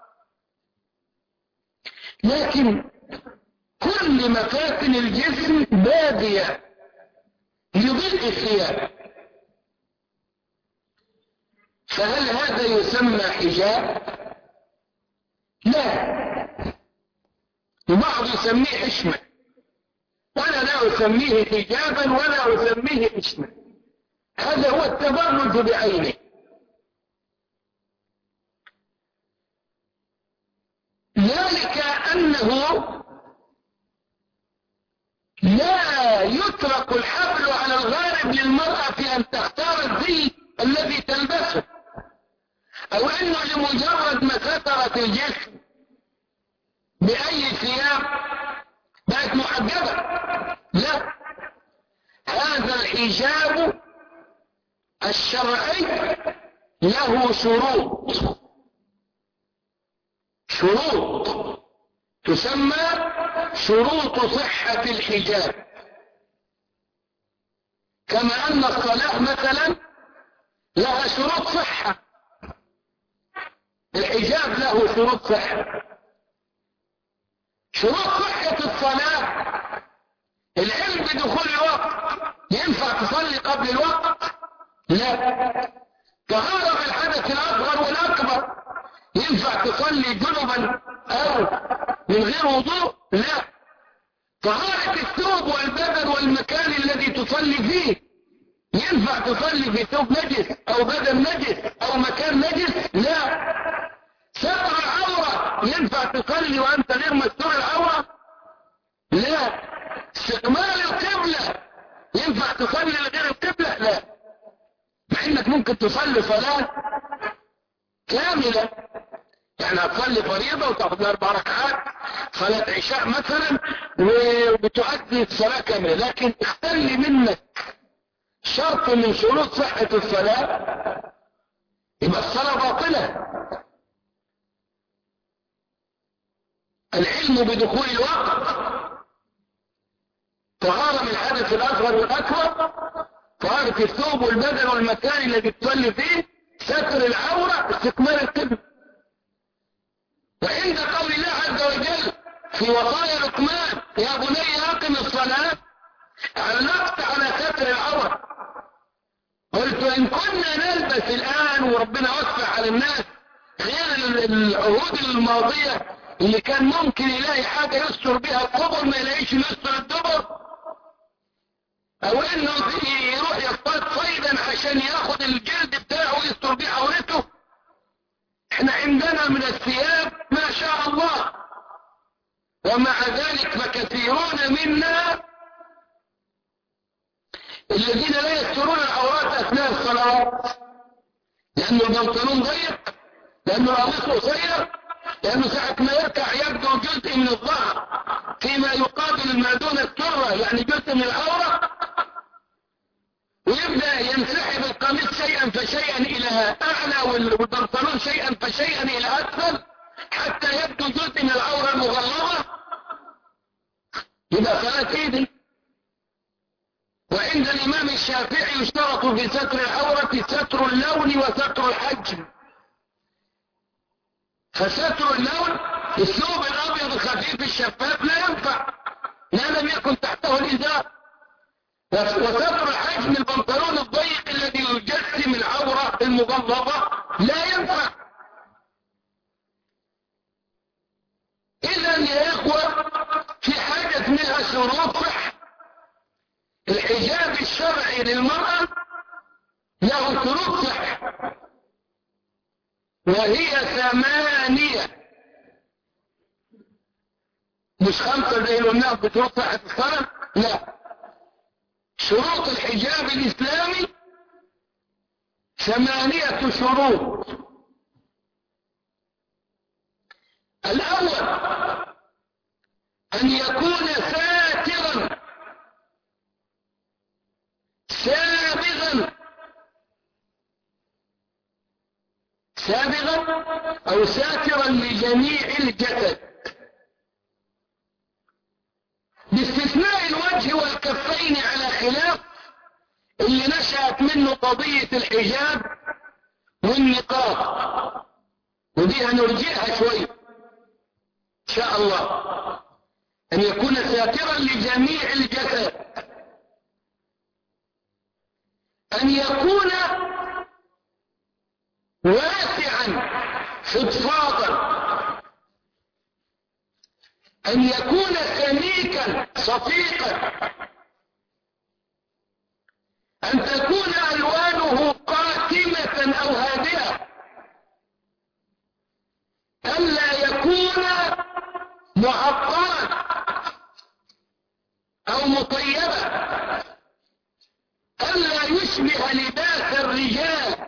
لكن كل مفاتن الجسم بادية لضيق الثياب، فهل هذا يسمى حجاب؟ لا. البعض يسميه حشمة، وانا لا اسميه حجابا ولا اسميه حشمة. هذا هو التبرج بعينه. ذلك انه لا يترك الحبل على الغارب للمرأة في ان تختار الزي الذي تلبسه، او انه لمجرد ما سترت الجسم باي ثياب بقت محجبة. لا، هذا الحجاب الشرعي له شروط، شروط تسمى شروط صحة الحجاب. كما ان الصلاة مثلا لها شروط صحة، الحجاب له شروط صحة. شروط صحة الصلاة العلم بدخول الوقت. ينفع تصلي قبل الوقت؟ لا. طهارة من الحدث الأصغر والأكبر. ينفع تصلي جنبا أو من غير وضوء؟ لا. طهارة الثوب والبدن والمكان الذي تصلي فيه. ينفع تصلي في ثوب نجس أو بدن نجس أو مكان نجس؟ لا. ستر العورة ينفع تصلي وأنت غير مستور العورة؟ لا. استقبال القبلة ينفع تصلي لغير القبلة؟ لا. مع انك ممكن تصلي صلاة كاملة، يعني هتصلي فريضة وتاخد لها اربع ركعات صلاة عشاء مثلا وبتؤدي الصلاة كاملة، لكن اختلي منك شرط من شروط صحة الصلاة يبقى الصلاة باطلة. العلم بدخول الوقت، طهارة من الحدث الأصغر والأكبر، طهارة الثوب والبدن والمكان الذي تصلي فيه، ستر العورة، استكمال القبلة. وعند قول الله عز وجل في وصايا لقمان يا بني أقم الصلاة، علقت على ستر العورة. قلت إن كنا نلبس الآن وربنا وسع على الناس غير العهود الماضية اللي كان ممكن يلاقي حاجة يستر بها القبر ما يلاقيش يستر الدبر، او انه يروح يصطاد صيدا عشان ياخد الجلد بتاعه ويستر بيه عورته. احنا عندنا من الثياب ما شاء الله، ومع ذلك فكثير كثيرون منا الذين لا يسترون العورات أثناء الصلوات، لأنه البنطلون ضيق، لأنه القميص قصير، لأنه ساعة ما يركع يبدو جزء من الظهر فيما يقابل ما دون السرة، يعني جزء من العورة، ويبدأ ينسحب القميص شيئا فشيئا إلى أعلى والبنطلون شيئا فشيئا إلى أسفل حتى يبدو جزء من العورة المغلظة، يبقى صلاة إيدي. وعند الإمام الشافعي يشترط في ستر العورة ستر اللون وستر الحجم. فستر اللون الثوب الأبيض الخفيف الشفاف لا ينفع ما لم يكن تحته الإزار، وستر الحجم البنطلون الضيق الذي يجسم العورة المغلظة لا ينفع. إذا يا إخوة في حاجة منها شروط صح. الحجاب الشرعي للمرأة له شروط صح، وهي ثمانية مش خمسة زي الناس بشروط صحة الصلاة، لا، شروط الحجاب الإسلامي ثمانية شروط. الأول أن يكون ساترا سابغا سابغا أو ساترا لجميع الجسد باستثناء الوجه والكفين على خلاف اللي نشأت منه قضية الحجاب والنقاب، ودي هنرجئها شوي إن شاء الله. أن يكون ساترا لجميع الجسد، أن يكون واسعا فضفاضا، أن يكون سميكا صفيقا، أن تكون ألوانه قاتمة أو هادئة، ألا يكون معطرا أو مطيبا، ألا يشبه لباس الرجال،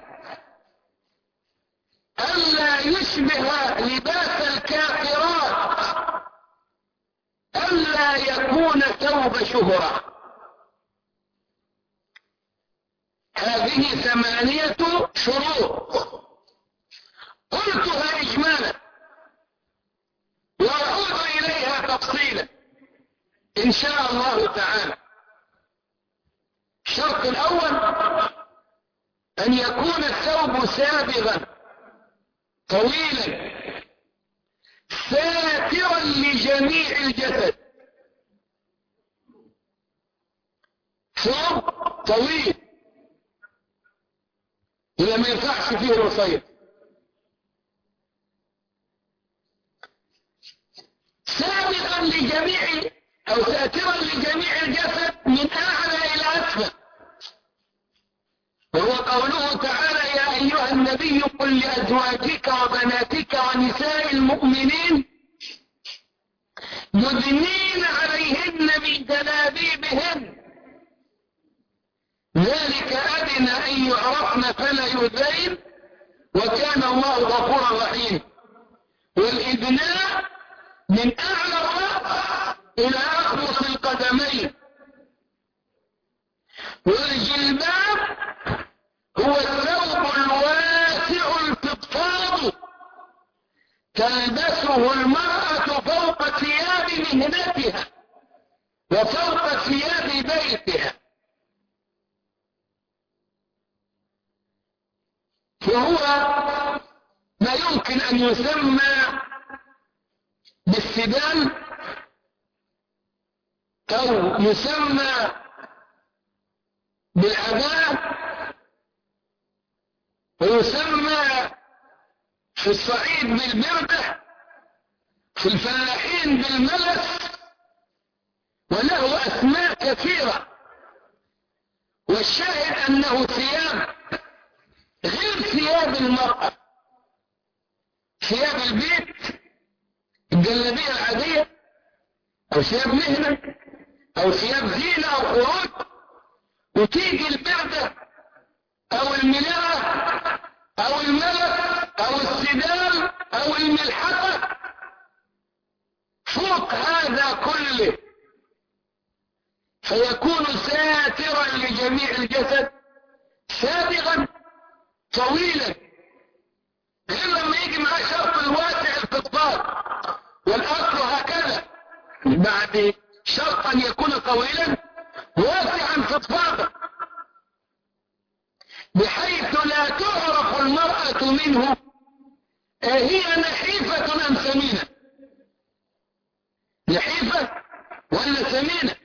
ألا يشبه لباس الكافرات، ألا يكون ثوب شهرة. هذه ثمانية شروط قلتها إجمالا وأعود إليها تفصيلا إن شاء الله تعالى. الشرط الأول أن يكون الثوب سابغا طويلا ساترا لجميع الجسد، ثوب طويل إذا ما ينفعش فيه الوصية، سابغا لجميع أو ساترا لجميع الجسد من أعلى إلى أسفل، وهو قوله تعالى يا أيها النبي قل لأزواجك وبناتك ونساء المؤمنين يدنين عليهن من جلابيبهن ذلك أدنى أن يعرفن فلا يؤذين وكان الله غفورا رحيما. والإدناء من أعلى الرأس إلى أخمص القدمين، والجلباب هو الثوب الواسع الفضفاض تلبسه المرأة فوق ثياب مهنتها وفوق ثياب بيتها، فهو ما يمكن أن يسمى بالسدال أو يسمى بالعباء ويسمى في الصعيد بالبردة، في الفلاحين بالملس، وله أسماء كثيرة. والشاهد أنه ثياب غير ثياب المرأة. ثياب البيت الجلابية العادية او ثياب مهنة او ثياب زينة او خروج، وتيجي البردة او الملاءة او الملك او السدال او الملحقة فوق هذا كله، فيكون ساترا لجميع الجسد سابغا طويلا، غير لما يجي معاه شرط الواسع الفضفاض. والاصل هكذا، بعد شرط ان يكون طويلا واسعا فضفاضا، بحيث لا تعرف المرأة منه هي نحيفة ام سمينة، نحيفة ولا سمينة.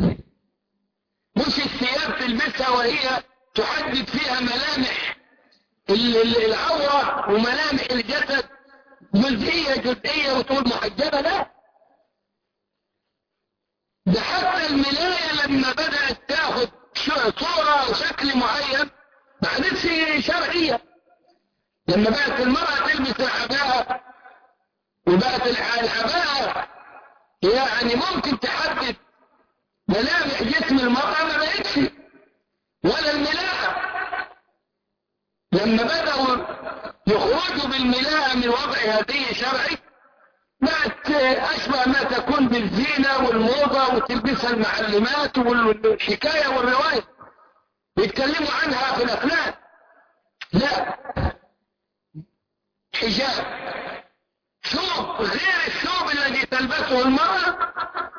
مش الثياب تلبسها وهي تحدد فيها ملامح العورة وملامح الجسد جزئية جزئية وتقول محجبة، لا. ده حتى الملاية لما بدأت تاخد صورة وشكل معين ما عادتش شرعية. لما بقت المرأة تلبس العباءة وبقت العباءة يعني ممكن تحدد ملامح جسم المرأة، ما بقتش ولا الملاءة. لما بدأوا يخرجوا بالملاءة من وضع هذه شرعي بقت أشبه ما تكون بالزينة والموضة وتلبسها المعلمات والحكاية والرواية يتكلموا عنها في الأفلام. لا، حجاب، ثوب غير الثوب الذي تلبسه المرأة.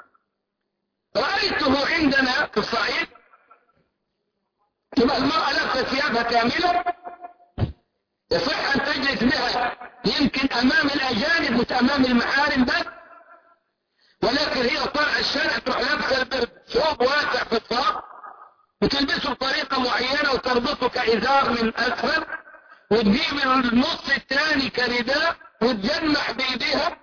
رأيته عندنا في الصعيد، تبقى المرأة لابسة ثيابها كاملة يصح أن تجلس بها يمكن أمام الأجانب مش أمام المحارم بس، ولكن هي طالعة الشارع تروح لابسة البرد ثوب واسع في الصاق وتلبسه بطريقة معينة وتربطه كإزار من أسفل وتجيب النص الثاني كرداء وتجمع بيديها،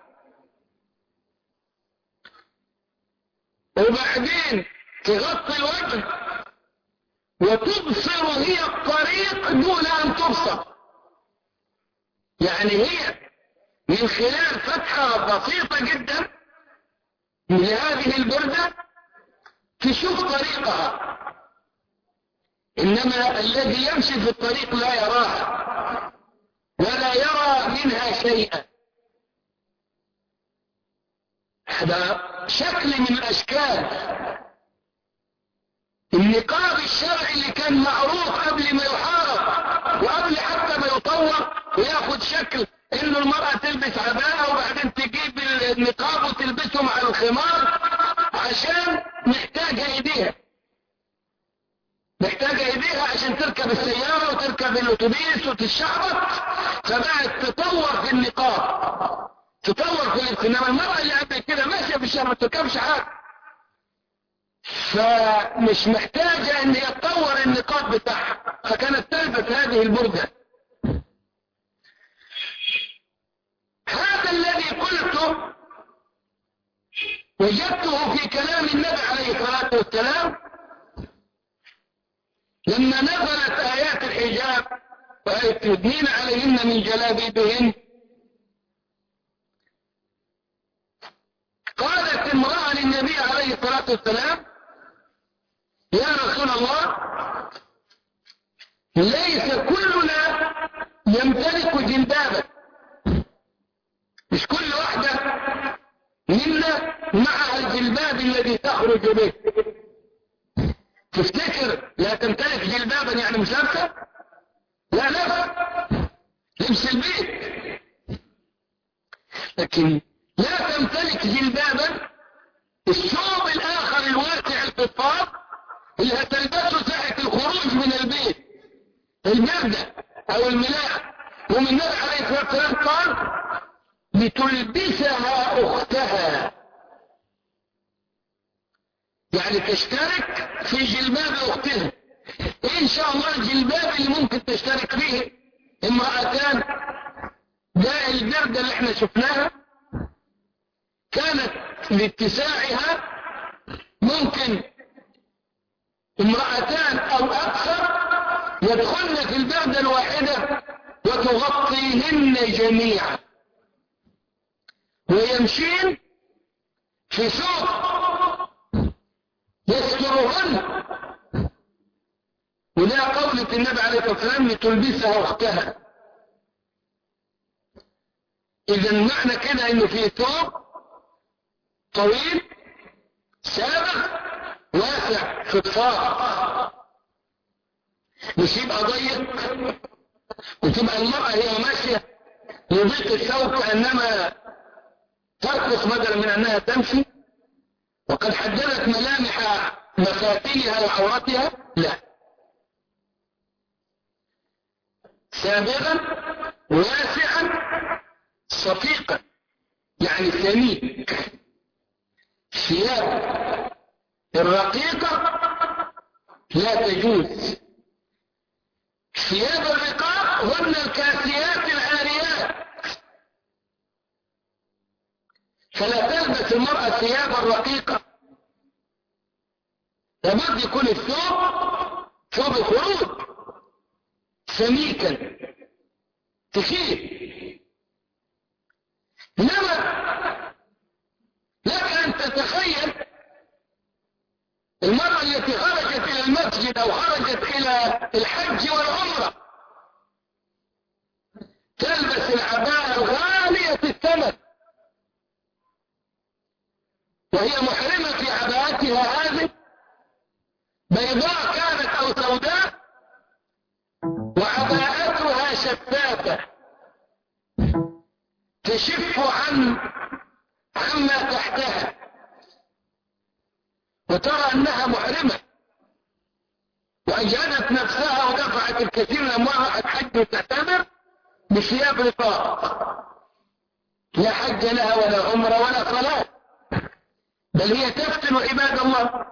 وبعدين تغطي الوجه وتبصر هي الطريق دون أن تبصر. يعني هي من خلال فتحة بسيطة جدا لهذه البردة تشوف طريقها، إنما الذي يمشي في الطريق لا يراها ولا يرى منها شيئا. هذا شكل من الأشكال النقاب الشرعي اللي كان معروف قبل ما يحارب وقبل حتى ما يطور وياخد شكل انه المرأة تلبس عباءة وبعدين تجيب النقاب وتلبسه مع الخمار عشان محتاجة ايديها، محتاجة ايديها عشان تركب السيارة وتركب الاتوبيس وتتشعبط، فبقت تطور في النقاب، تطور في اللبس. انما المرأة اللي قبل كده ماشية في الشارع ما تركبش حاجة، فمش محتاجة ان هي تطور النقاب بتاعها، فكانت تلبس هذه البردة. هذا الذي قلته وجدته في كلام النبي عليه الصلاة والسلام لما نزلت آيات الحجاب وآيات يدنين عليهن من جلابيبهن. قالت امرأة للنبي عليه الصلاة والسلام: يا رسول الله، ليس كلنا يمتلك جلبابا، مش كل واحدة منا معها الجلباب الذي تخرج به. تفتكر لا تمتلك جلبابا يعني مش لابسة؟ لا، لابسة لبس البيت، لكن لا تمتلك جلبابا الثوب الآخر الواسع الفضفاض اللي هتلبسه ساعة الخروج من البيت، البردة أو الملاء. ومن النبي عليه الصلاة والسلام قال: لتلبسها أختها، يعني تشترك في جلباب أختها. إن شاء الله الجلباب اللي ممكن تشترك فيه امرأتان، ده البردة اللي احنا شفناها كانت لاتساعها ممكن امرأتان أو أكثر يدخلن في البردة الواحدة وتغطيهن جميعا، ويمشين في سوق يسترهن. وده قولة النبي عليه الصلاة والسلام لتلبسها أختها. إذا معنى كده إنه في ثوب طويل سابق واسع في الطاق، مش يبقى ضيق وتبقى المرأة هي ماشية يضيق الثوب كأنما ترقص بدلا من أنها تمشي، وقد حددت ملامح مفاتنها وعورتها. لا، سابغا واسعا صفيقا يعني سميك. الثياب الرقيقة لا تجوز. ثياب الرقاق هن الكاسيات العاريات، فلا تلبس المرأة ثيابا رقيقة. لابد يكون الثوب ثوب خروج سميكا تخيل. انما لك ان تتخيل المرأة التي خرجت الى المسجد او خرجت الى الحج والعمرة تلبس العباءة الغالية الثمن وهي محرمة في عباءتها هذه، بيضاء كانت او سوداء، وعباءتها شفافة تشف عن عما تحتها، وترى انها محرمة، واجهدت نفسها ودفعت الكثير من اموالها الحج وتعتبر بثياب رقاق، لا حج لها ولا عمره ولا صلاة، بل هي تفتن عباد الله.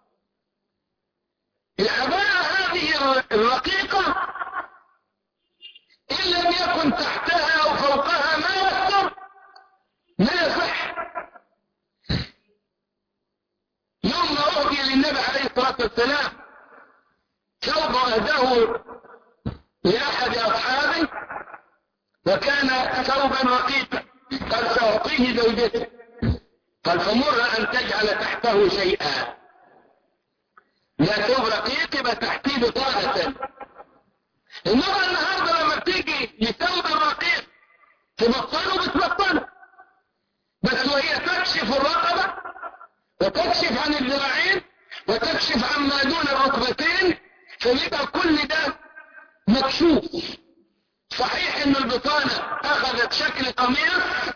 العباءة هذه الرقيقة إن لم يكن تحتها أو فوقها ما يستر ما يصح. يوم ما أهدي للنبي عليه الصلاة والسلام ثوب أهداه لأحد أصحابه وكان ثوبا رقيقا، قال سأعطيه زوجته، قال فمر أن تجعل تحته شيئا. لا ثوب رقيق يبقى تحتيه بطانة. المرأة النهاردة لما بتيجي لثوب الرقيق تبطله بتبطله، بس وهي تكشف الرقبة وتكشف عن الذراعين وتكشف عن ما دون الركبتين، فيبقى كل ده مكشوف. صحيح ان البطانة اخذت شكل قميص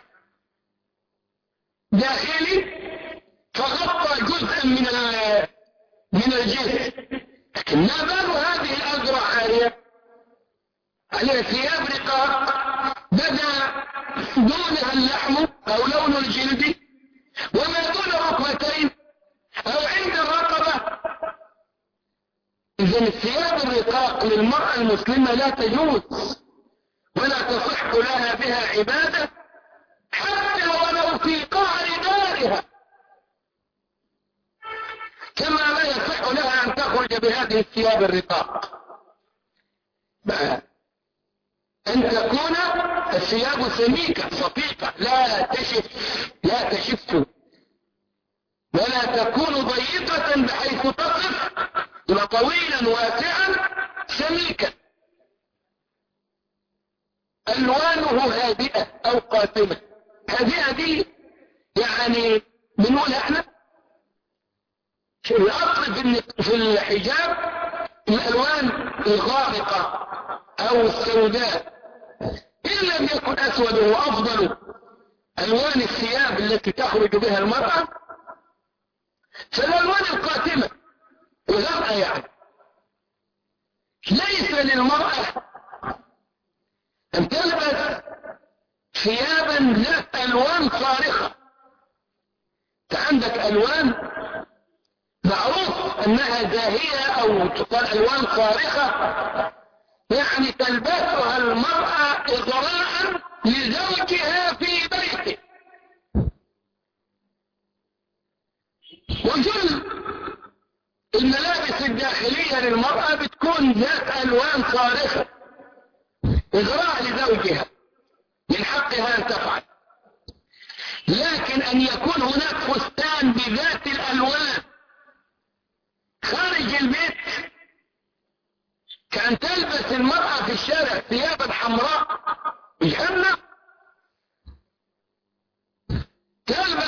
داخلي فغطى جزءا من من الجسم، لكن ما بال هذه الأذرع عارية عليها ثياب رقاق بدا دونها اللحم او لون الجلد وما دون الركبتين او عند الرقبة. اذا الثياب الرقاق للمرأة المسلمة لا تجوز ولا تصح لها بها عبادة حتى ولو في قعر دارها، كما لا يصح لها ان تخرج بهذه الثياب الرقاق. ان تكون الثياب سميكة صفيقة لا تشف لا تشف ولا تكون ضيقة بحيث تصف، تبقى طويلا واسعا سميكا الوانه هادئة او قاتمة. هادئة دي يعني بنقول احنا الاصل في الحجاب الالوان الغامقة او السوداء، ان لم يكن اسود هو افضل الوان الثياب التي تخرج بها المرأة، فالالوان القاتمة الغامقة يعني. ليس للمرأة ان تلبس ثيابا ذات الوان صارخة. فعندك الوان معروف انها زاهية او تقال الوان صارخة، يعني تلبسها المرأة اغراء لزوجها في بيته. وجل الملابس الداخلية للمرأة بتكون ذات الوان صارخة اغراء لزوجها، من حقها ان تفعل. لكن ان يكون هناك فستان بذات الالوان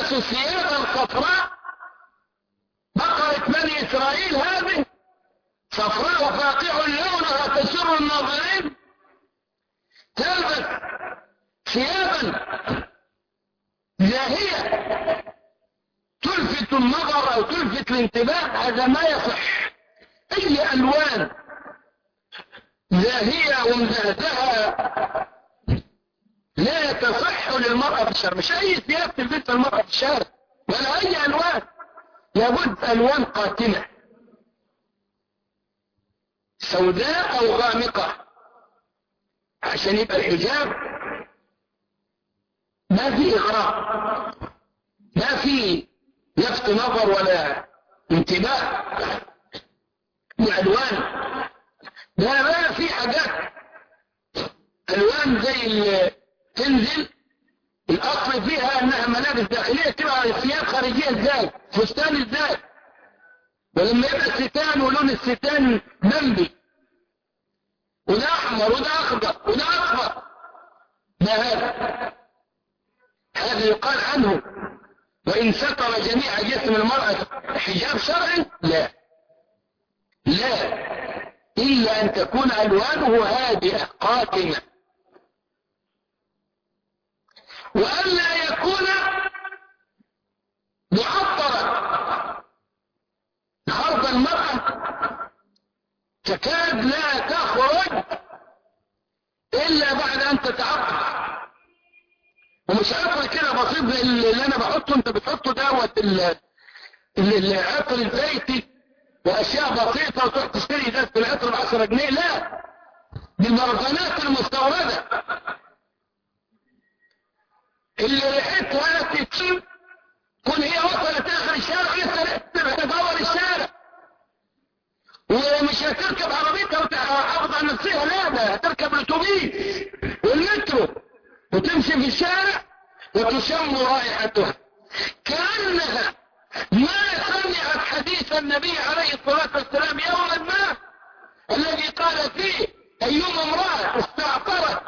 تلبس ثيابا صفراء، بقرة بني إسرائيل هذه صفراء فاقع لونها تسر الناظرين، تلبس ثيابا زاهية تلفت النظر أو تلفت الانتباه، هذا ما يصح. أي ألوان زاهية ومزهزهة لا تصح للمرأة في الشارع، مش أي ثياب تلبسها المرأة في الشارع ولا أي ألوان، لابد ألوان قاتمة سوداء أو غامقة عشان يبقى الحجاب ما في إغراء، ما في لفت نظر ولا انتباه بألوان، لا ما في حاجات ألوان زي اللي تنزل الأصل فيها أنها ملابس داخلية، تبقى ثياب خارجية ازاي، فستان ازاي، ولما يبقى الستان ولون الستان منبي وده أحمر وده أخضر وده أصفر، ما هذا هذا يقال عنه وإن ستر جميع جسم المرأة حجاب شرعي؟ لا لا، إلا أن تكون ألوانه هادئة قاتمة، وألا يكون معطرا. خرج المرأة تكاد لا تخرج إلا بعد أن تتعطر، ومش عطر كده بسيط زي اللي أنا بحطه أنت بتحطه دوت العطر الزيتي وأشياء بسيطة وتروح تشتري ده العطر بعشرة جنيه، لا، دي المرجانات المستوردة اللي ريحتها تتشم كل هي وصلت آخر الشارع لسه تدور الشارع، ومش هتركب عربيتها وتحافظ على نفسها، لا، ده هتركب الاتوبيس والمترو وتمشي في الشارع وتشم رائحتها كأنها ما سمعت حديث النبي عليه الصلاة والسلام يوما ما الذي قال فيه أيما امرأة استعطرت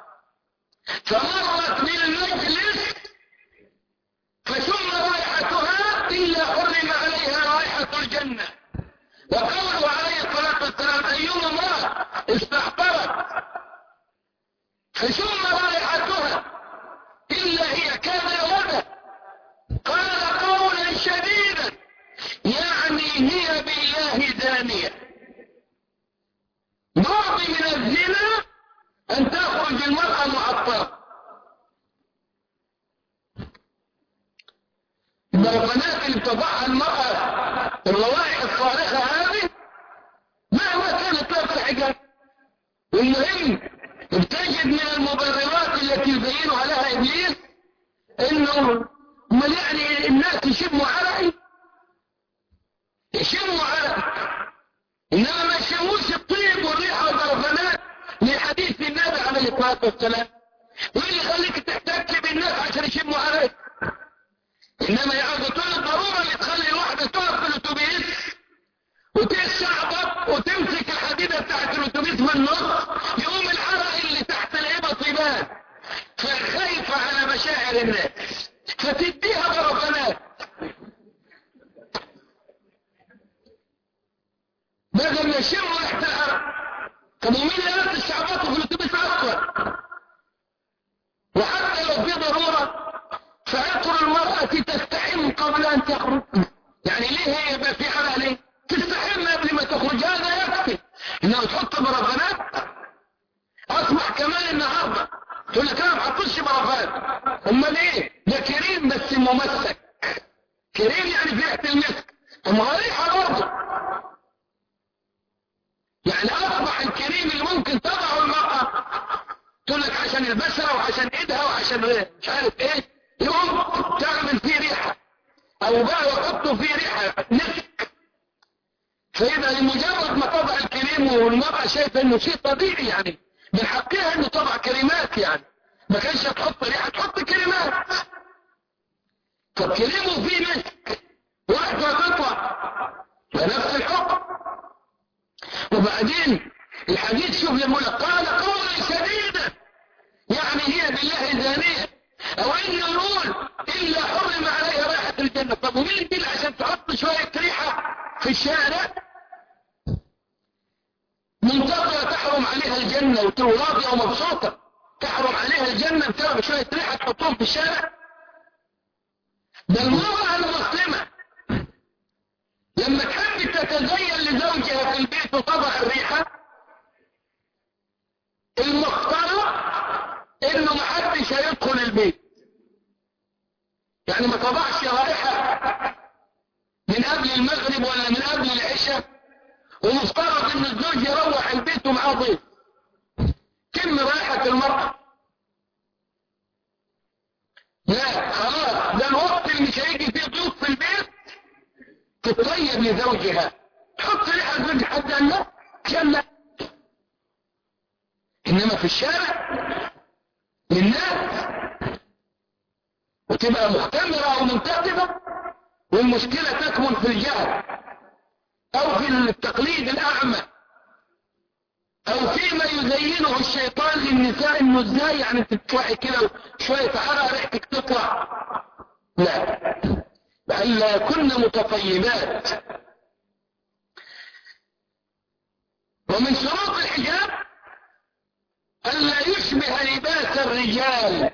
فمرت من المجلس فشم رائحتها إلا حرم عليها رائحة الجنة. وقوله عليه الصلاة والسلام أيما امرأة استعطرت فشم رائحتها إلا هي كان ولد، قال قولا شديدا يعني هي بالله زانية. ضرب من الزنا أن تخرج المرأة معطرة. البرفانات اللي بتضعها المرأة الروائح الصارخة هذه مهما كانت لابسة حجاب، والمهم بتجد من المبررات التي يبينها لها إبليس إنه امال يعني الناس يشموا عرقي، يشموا عرقي، إنما ما يشموش الطيب والريحة والبرفانات لحديث النبي عليه الصلاة والسلام. وإيه اللي يخليك تحتك بالناس عشان يشموا عرقك؟ إنما يعود طول الضرورة اللي تخلي الواحدة تقف في الأتوبيس وتشعبط وتمسك الحديدة بتاعت الأتوبيس من النص، يقوم العرق اللي تحت الإبط طيبان، فخايفة على مشاعر الناس فتديها برفانات بدل ما يشموا ريحة العرق. طب ومين اللي لابس الشعبات في الأتوبيس أصلا؟ وحتى لو في ضرورة فعطر المرأة تستحم قبل أن تخرج، يعني ليه هي يبقى في عرق ليه؟ تستحم قبل ما تخرج، هذا يكفي. إنه تحط برفانات أصبح كمان النهاردة تقول لك أنا ما بحطش برفان، أمال إيه؟ ده كريم بس ممسك، كريم يعني في ريحة المسك، أما ريحة برضه، يعني أصبح الكريم اللي ممكن تضعه المرأة تقول لك عشان البشرة وعشان إيدها وعشان مش عارف إيه، يقوم تعمل فيه ريحة أو بقى يحطوا فيه ريحة مسك. فإذا لمجرد ما طبع الكريم والمرأة شايفة إنه شيء طبيعي، يعني من حقها إنه طبع كريمات، يعني ما كانش تحط ريحة تحط كريمات، فالكريم فيه مسك واحدة تطلع ونفس الحكم. وبعدين الحديث شوف لما قال قولا شديدا يعني هي بالله زانية، او ان نقول الا حرم عليها ده المرأة المسلمة لما تحب تتزين لزوجها في البيت وتضع الريحة، المفترض انه محدش هيدخل البيت، يعني ما تضعش رائحة من قبل المغرب ولا من قبل العشاء، ومفترض ان الزوج يروح البيت ومعاه ضيف. كم رائحة المرأة؟ لا خلاص، ده الوقت اللي مش هيجي فيه ضيوف في البيت تطيب لزوجها، تحط ريحة زوج حد قال لا جنة. انما في الشارع للناس وتبقى مختمرة او منتقبة، والمشكلة تكمن في الجهل او في التقليد الاعمى او فيما يزينه الشيطان للنساء، انه ازاي يعني تطلعي كده شوية حرارة ريحتك تطلع. لا، بل كن متطيبات. ومن شروط الحجاب ألا يشبه لباس الرجال.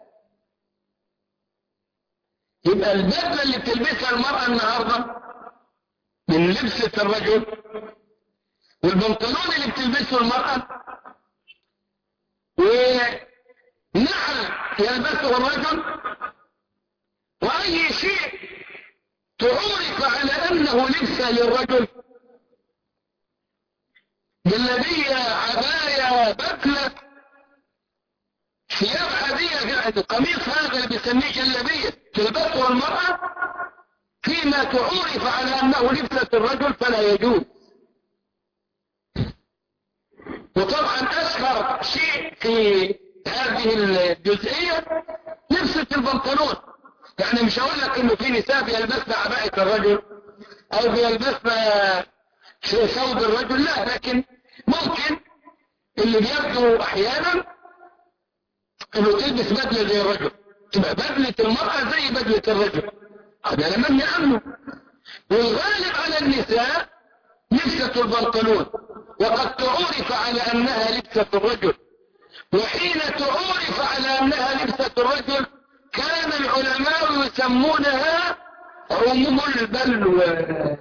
يبقى البدلة اللي بتلبسها المرأة النهاردة من لبسة الرجل، والبنطلون اللي بتلبسه المرأة، ونعل يلبسه الرجل، وأي شيء تعرف على أنه لبس للرجل، جلابية، عباية، بدلة، ثياب عادية، القميص هذا اللي بيسميه جلابية تلبسه المرأة، فيما تعرف على أنه لبسة الرجل فلا يجوز. وطبعا أشهر شيء في هذه الجزئية لبسة البنطلون. يعني مش هقول لك انه في نساء بيلبسن عباءة الرجل او بيلبسن ثوب الرجل، لا، لكن ممكن اللي بيبدو احيانا انه تلبس بدلة زي الرجل، تبقى بدلة المرأة زي بدلة الرجل، هذا لا منهي عنه. والغالب على النساء لبسة البنطلون، وقد تعرف على انها لبسة الرجل. وحين تعرف على انها لبسة الرجل كان العلماء يسمونها عموم البلوى.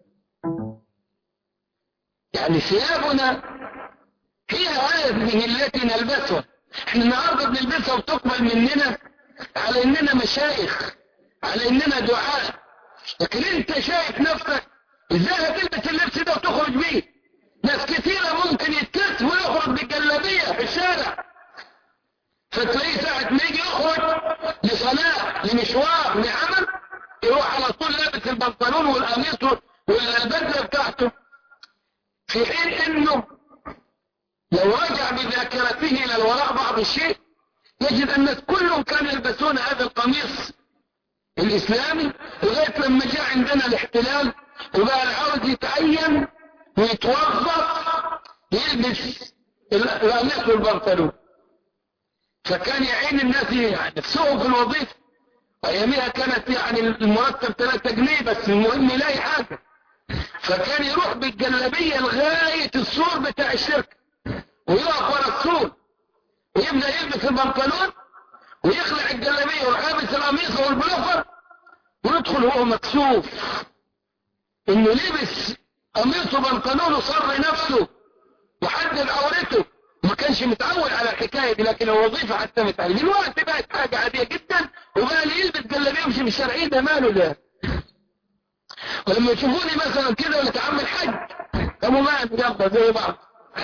يعني ثيابنا هي هذه التي نلبسها، احنا النهارده بنلبسها وتقبل مننا على اننا مشايخ، على اننا دعاء، لكن انت شايف نفسك ازاي هتلبس اللبس ده وتخرج بيه؟ ناس كثيرة ممكن يتكس ويخرج بالجلابية في الشارع، فتلاقيه ساعة ما يجي يخرج لصلاة لمشوار لعمل يروح على طول لابس البنطلون والقميص والبدلة بتاعته، في حين انه لو رجع بذاكرته الى الوراء بعض الشيء يجد ان الناس كلهم كانوا يلبسون هذا القميص الاسلامي، لغاية لما جاء عندنا الاحتلال وبقى العرض يتعين ويتوظف يلبس القميص والبنطلون. فكان يعين الناس يعني نفسهم في الوظيفة، اياميها كانت يعني المرتب ثلاثة جنيه بس، المهم يلاقي حاجة، فكان يروح بالجلابية لغاية السور بتاع الشركة ويقف ورا السور ويبدأ يلبس البنطلون ويخلع الجلابية ويلبس القميص والبلوفر ويدخل وهو مكسوف انه لبس قميص وبنطلون وصر نفسه وحدد عورته، ما كانش متعود على الحكاية دي، لكن الوظيفة اعتمدت عليه. دلوقتي بقت حاجة عادية جدا، وبقى اللي يلبس جلابيه يمشي في الشارعين ده ماله ده؟ ولما يشوفوني مثلا كده ولا تعمل حج ابو مات يلا زي بعض.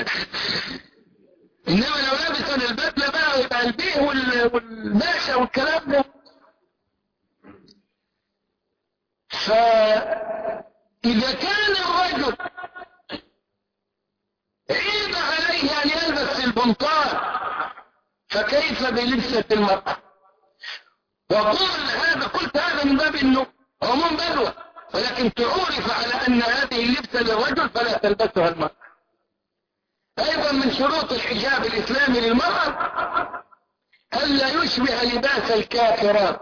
انما لو لابس انا البدله بقى ويبقى البيه والباشا والكلام ده. فاذا كان الرجل عيب عليه ان يلبس البنطال فكيف بلبسة المرأة؟ وقول هذا قلت هذا من باب انه عموم بلوى، ولكن تعرف على ان هذه اللبسة للرجل فلا تلبسها المرأة. ايضا من شروط الحجاب الاسلامي للمرأة الا يشبه لباس الكافرات.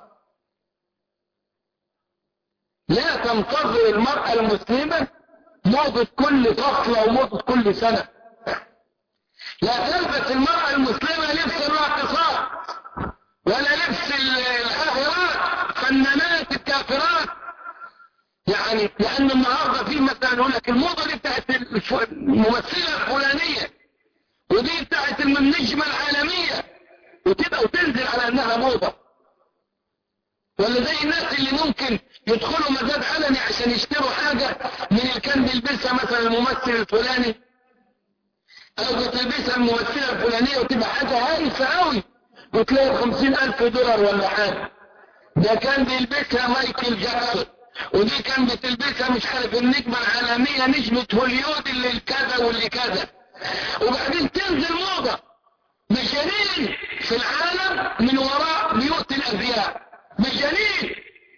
لا تنتظر المرأة المسلمة موضة كل فصلة وموضة كل سنة. لا تلبس المرأة المسلمة لبس الراقصات ولا لبس الحاهرات فنانات يعني؟ لان النهارده في مثلا يقول لك الموضه دي بتاعت الممثله الفلانيه ودي بتاعت النجمه العالميه، وتبقى وتنزل على انها موضه. ولا زي الناس اللي ممكن يدخلوا مزاد علني عشان يشتروا حاجه من اللي كان بيلبسها مثلا الممثل الفلاني، او بتلبسها الممثله الفلانيه وتبقى حاجه هايفه قوي وتلاقي خمسين الف دولار ولا حاجه. ده كان بيلبسها مايكل جاكسون، ودي كان بتلبسها مش عارف النجمة العالمية نجمة هوليود اللي كذا واللي كذا. وبعدين تنزل موضة مجانين في العالم من وراء بيوت الأزياء، مجانين،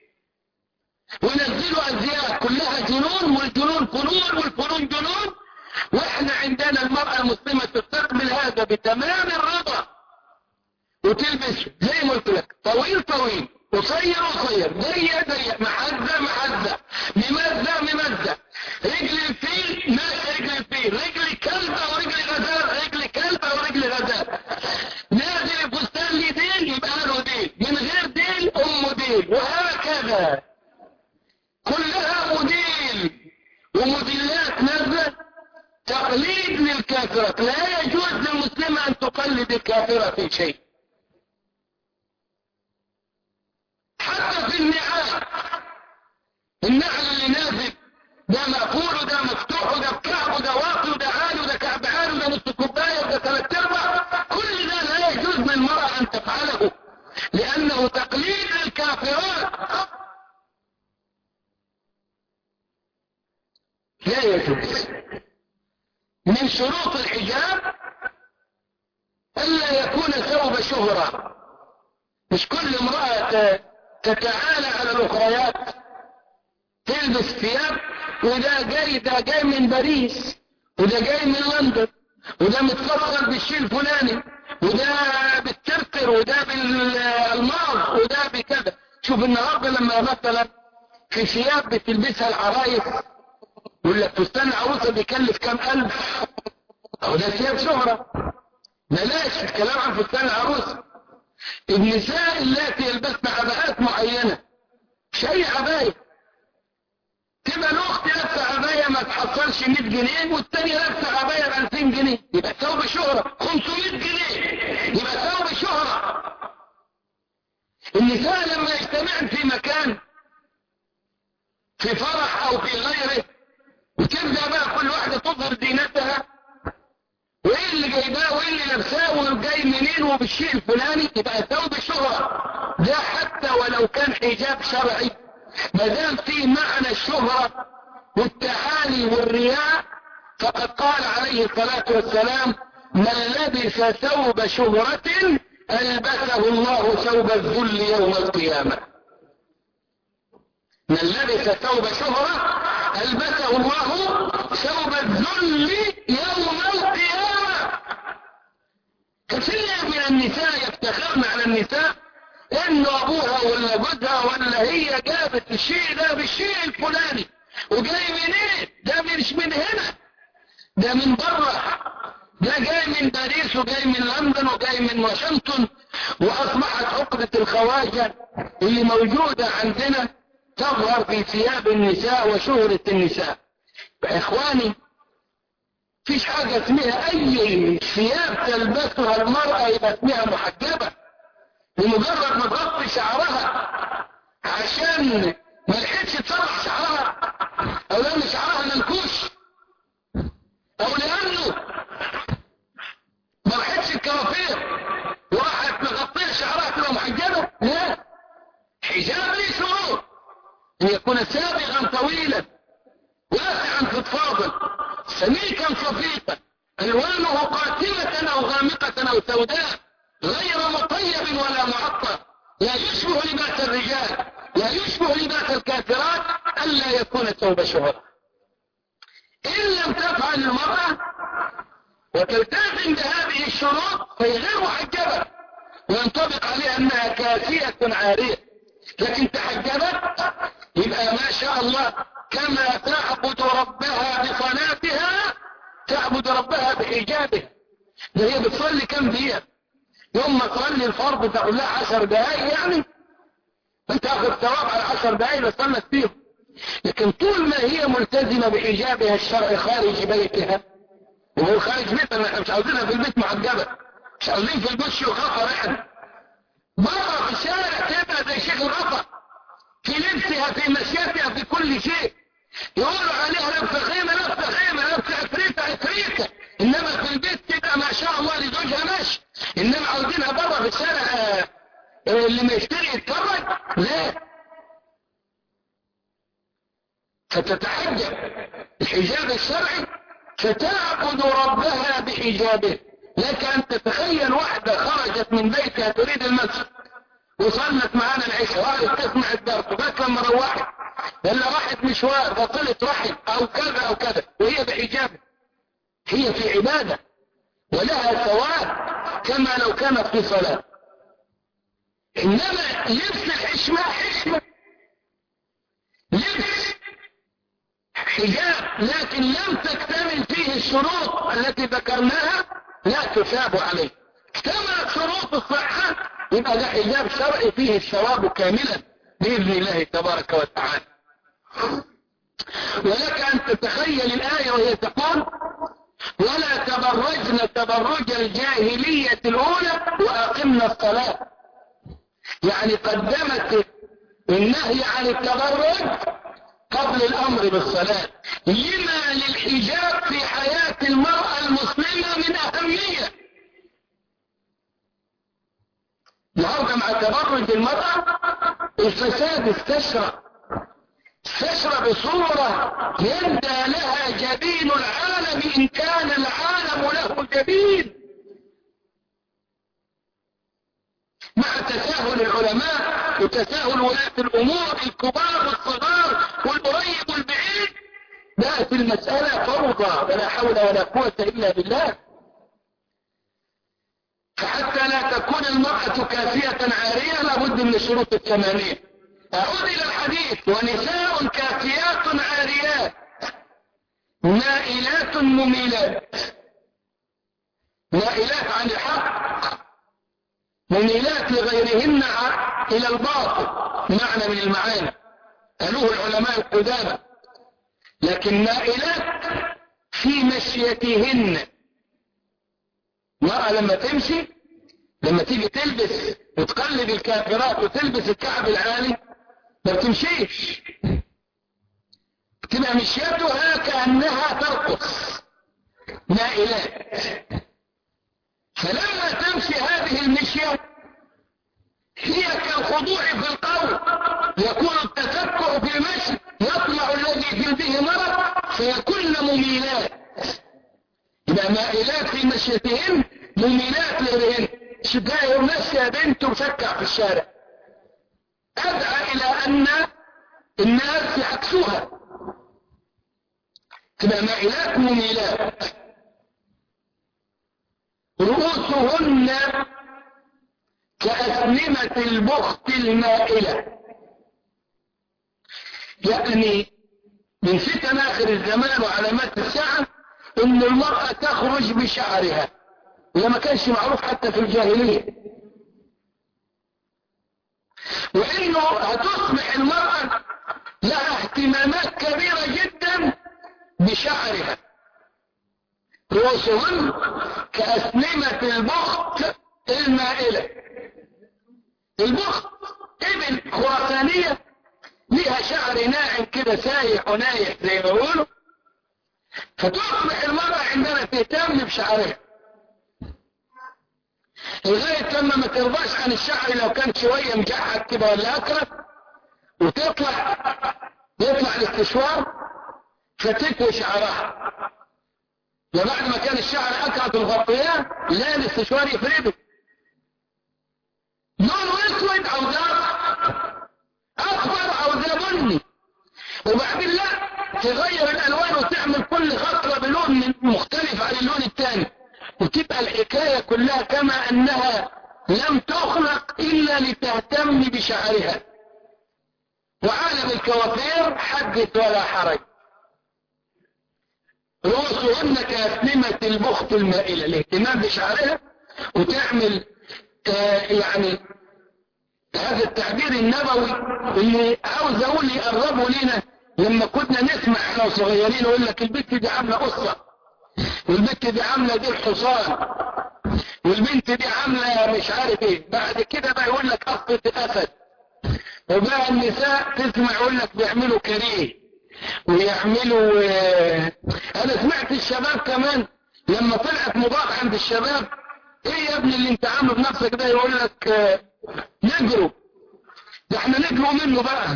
ونزلوا أزياء كلها جنون، والجنون فنون والفنون جنون. واحنا عندنا المرأة المسلمة تستقبل هذا بتمام الرضا، وتلبس زي ما قلت لك طويل طويل، قصير قصير، ضيق ضيق، محزة محزة، ممزة ممزة، رجل الفيل ماشي رجل الفيل، رجل كلبة ورجل غزال، رجل كلبة ورجل غزال، نازل الفستان لي ديل يبقى له ديل، من غير ديل أم ديل، وهكذا كلها موديل وموديلات نازلة تقليد للكافرة. لا يجوز للمسلمة أن تقلد الكافرة في شيء، حتى في النعال. النعل اللي نازل ده مقفول وده مفتوح وده بكعب وده واطي وده عالي وده كعب عالي وده نص كوبايه وده ثلاث ارباع، كل ده لا يجوز للمرأة ان تفعله لانه تقليد للكافرات. لا يجوز. من شروط الحجاب الا يكون ثوب شهرة. مش كل امرأة تتعالى على الاخريات تلبس ثياب، وده جاي ده جاي من باريس وده جاي من لندن وده متفصل بالشيء الفلاني وده بالترتر وده بالالماظ وده بكذا. شوف النهارده لما مثلا في ثياب بتلبسها العرايس يقول لك فستان العروسه بيكلف كام الف، او ده ثياب شهره. بلاش الكلام عن فستان العروسه. النساء اللاتي يلبسن عباءات معينه، مش اي عبايه، تبقى الاخت لابسه عبايه ما تحصلش مية جنيه والثانيه لابسه عبايه ب ألفين جنيه، يبقى ثوب شهره. خمسمية جنيه يبقى ثوب شهره. النساء لما يجتمعن في مكان في فرح او في غيره وتبدا بقى كل واحده تظهر زينتها وايه اللي جايباه وايه اللي لابساه وجاي منين وبالشيء الفلاني، يبقى ثوب شهره. ده حتى ولو كان حجاب شرعي ما دام فيه معنى الشهرة والتعالي والرياء، فقد قال عليه الصلاة والسلام: من لبس ثوب شهرة ألبسه الله ثوب الذل يوم القيامة. من لبس ثوب شهرة ألبسه الله ثوب الذل يوم القيامة. كثير من النساء يفتخرن على النساء انه ابوها ولا جوزها ولا هي جابت الشيء ده بالشيء الفلاني، وجاي منين؟ ده مش من هنا، ده من بره، ده جاي من باريس وجاي من لندن وجاي من واشنطن. واصبحت عقدة الخواجة اللي موجودة عندنا تظهر في ثياب النساء وشهرة النساء. يا اخواني فيش حاجة اسمها اي ثياب تلبسها المرأة يبقى اسمها محجبة بمجرد ما تغطي شعرها عشان ما لحقتش تسرح شعرها، او لان شعرها منكوش، او لانه ما لحقتش الكوافير وراحت مغطيه شعرها تبقى محجبه. لا، حجاب ليه شروط: ان يكون سابغا طويلا واسعا فضفاضا سميكا صفيقا الوانه قاتمه او غامقه او سوداء غير مطيب ولا معطر، لا يشبه لباس الرجال لا يشبه لباس الكافرات، الا يكون ثوب شهرة. ان لم تفعل المرأة وتلتزم بهذه الشروط فهي غير محجبة وينطبق عليها انها كاسية عارية. لكن تحجبت يبقى ما شاء الله كما تعبد ربها بصلاتها تعبد ربها بحجابها. ده هي بتصلي كم دقيقة؟ يوم ما تصلي الفرض تقول لها عشر دقايق، يعني انت تاخد ثواب على عشر دقايق اللي صلت فيهم. لكن طول ما هي ملتزمة بحجابها الشرعي خارج بيتها، وهو خارج بيتها، احنا مش عاوزينها في البيت محجبة، مش عاوزين في البيت شيخ غفر، احنا بره في الشارع تبقى زي شيخ الغفر في لبسها في مشيتها في كل شيء، يقولوا عليها لابسه خيمه لابسه خيمه لابسه عفريته عفريته، انما في البيت تبقى ما شاء الله لزوجها ماشي، انما عاوزينها بره في الشارع اللي ما يشتري يتفرج، لا. فتتحجب الحجاب الشرعي فتعبد ربها بحجابه. لك ان تتخيل واحده خرجت من بيتها تريد المسجد وصلت معانا العشاء وقعدت تسمع الدرس وبس لما روحت ولا راحت مشوار بطلت رحم او كذا او كذا وهي بحجابها، هي في عبادة ولها ثواب كما لو كانت في صلاة. انما لبس الحشمة حشمة، لبس حجاب لكن لم تكتمل فيه الشروط التي ذكرناها لا تثاب عليه. اكتملت شروط الصحة يبقى ده حجاب شرعي فيه الثواب كاملا بإذن الله تبارك وتعالى. ولك أن تتخيل الآية وهي تقول ولا تبرجن تبرج الجاهلية الأولى وأقمنا الصلاة، يعني قدمت النهي عن التبرج قبل الأمر بالصلاة، لما للحجاب في حياة المرأة المسلمة من أهمية. النهارده مع تبرج المرأة الفساد استشرى استشرى بصورة يندى لها جبين العالم إن كان العالم له جبين. مع تساهل العلماء وتساهل ولاة الأمور الكبار والصغار والقريب والبعيد بقت المسألة فوضى ولا حول ولا قوة إلا بالله. فحتى لا تكون المرأة كافية عارية لابد من الشروط الثمانية. أعود إلى الحديث ونساء كافيات عاريات مائلات مميلات، مائلات عن الحق مميلات لغيرهن إلى الباطل، معنى من المعاني قالوه العلماء القدامى. لكن مائلات في مشيتهن، المرأة لما تمشي لما تيجي تلبس وتقلد الكافرات وتلبس الكعب العالي ما بتمشيش، تبقى مشيتها كأنها ترقص مائلات. فلما تمشي هذه المشية هي كالخضوع في القول، يكون التفكر في المشي يطلع الذي في به مرض فيكون مميلات، يبقى مائلات في مشيتهن مميلات لهن. شجاع ماشية بنت وشكع في الشارع أدعى إلى أن الناس يعكسوها، تبقى مائلات مميلات. رؤوسهن كأسنمة البخت المائلة، يعني من فتن آخر الزمان وعلامات الساعة إن المرأة تخرج بشعرها، وده ما كانش معروف حتى في الجاهلية، وإنه هتصبح المرأة لها اهتمامات كبيرة جدا بشعرها. رؤوسهن كأسنمة البخت المائلة. البخت ابن خراسانية لها شعر ناعم كده سايح ونايح زي ما بيقولوا، فتصبح المرأة عندنا تهتم بشعرها لغاية لما ما ترضاش عن الشعر لو كان شوية مجحد كده ولا أكرت، وتطلع يطلع الاستشوار فتكوي شعرها. وبعد ما كان الشعر أكرت الغطية لا الاستشوار يفرده لونه اسود او ذا اخضر او ذا بني، وبعدين لا تغير الالوان وتعمل كل خطرة بلون مختلف عن اللون الثاني، وتبقى الحكاية كلها كما انها لم تخلق الا لتهتم بشعرها. وعالم الكوافير حدث ولا حرج، رؤوسهن كأسنمة البخت المائلة، الاهتمام بشعرها وتعمل آه يعني هذا التعبير النبوي اللي عاوز اقول يقربوا لنا لما كنا نسمع احنا صغيرين يقول لك البنت دي عامله قصه، والبنت دي عامله دي الحصان، والبنت دي عامله مش عارف ايه. بعد كده بقى يقول لك قصه الاسد. وبقى النساء تسمع يقول لك بيعملوا كريه ويعملوا اه. انا سمعت الشباب كمان لما طلعت مضاد عند الشباب، ايه يا ابني اللي انت عامله بنفسك ده؟ يقول لك اه نجروا، ده احنا نجروا منه بقى.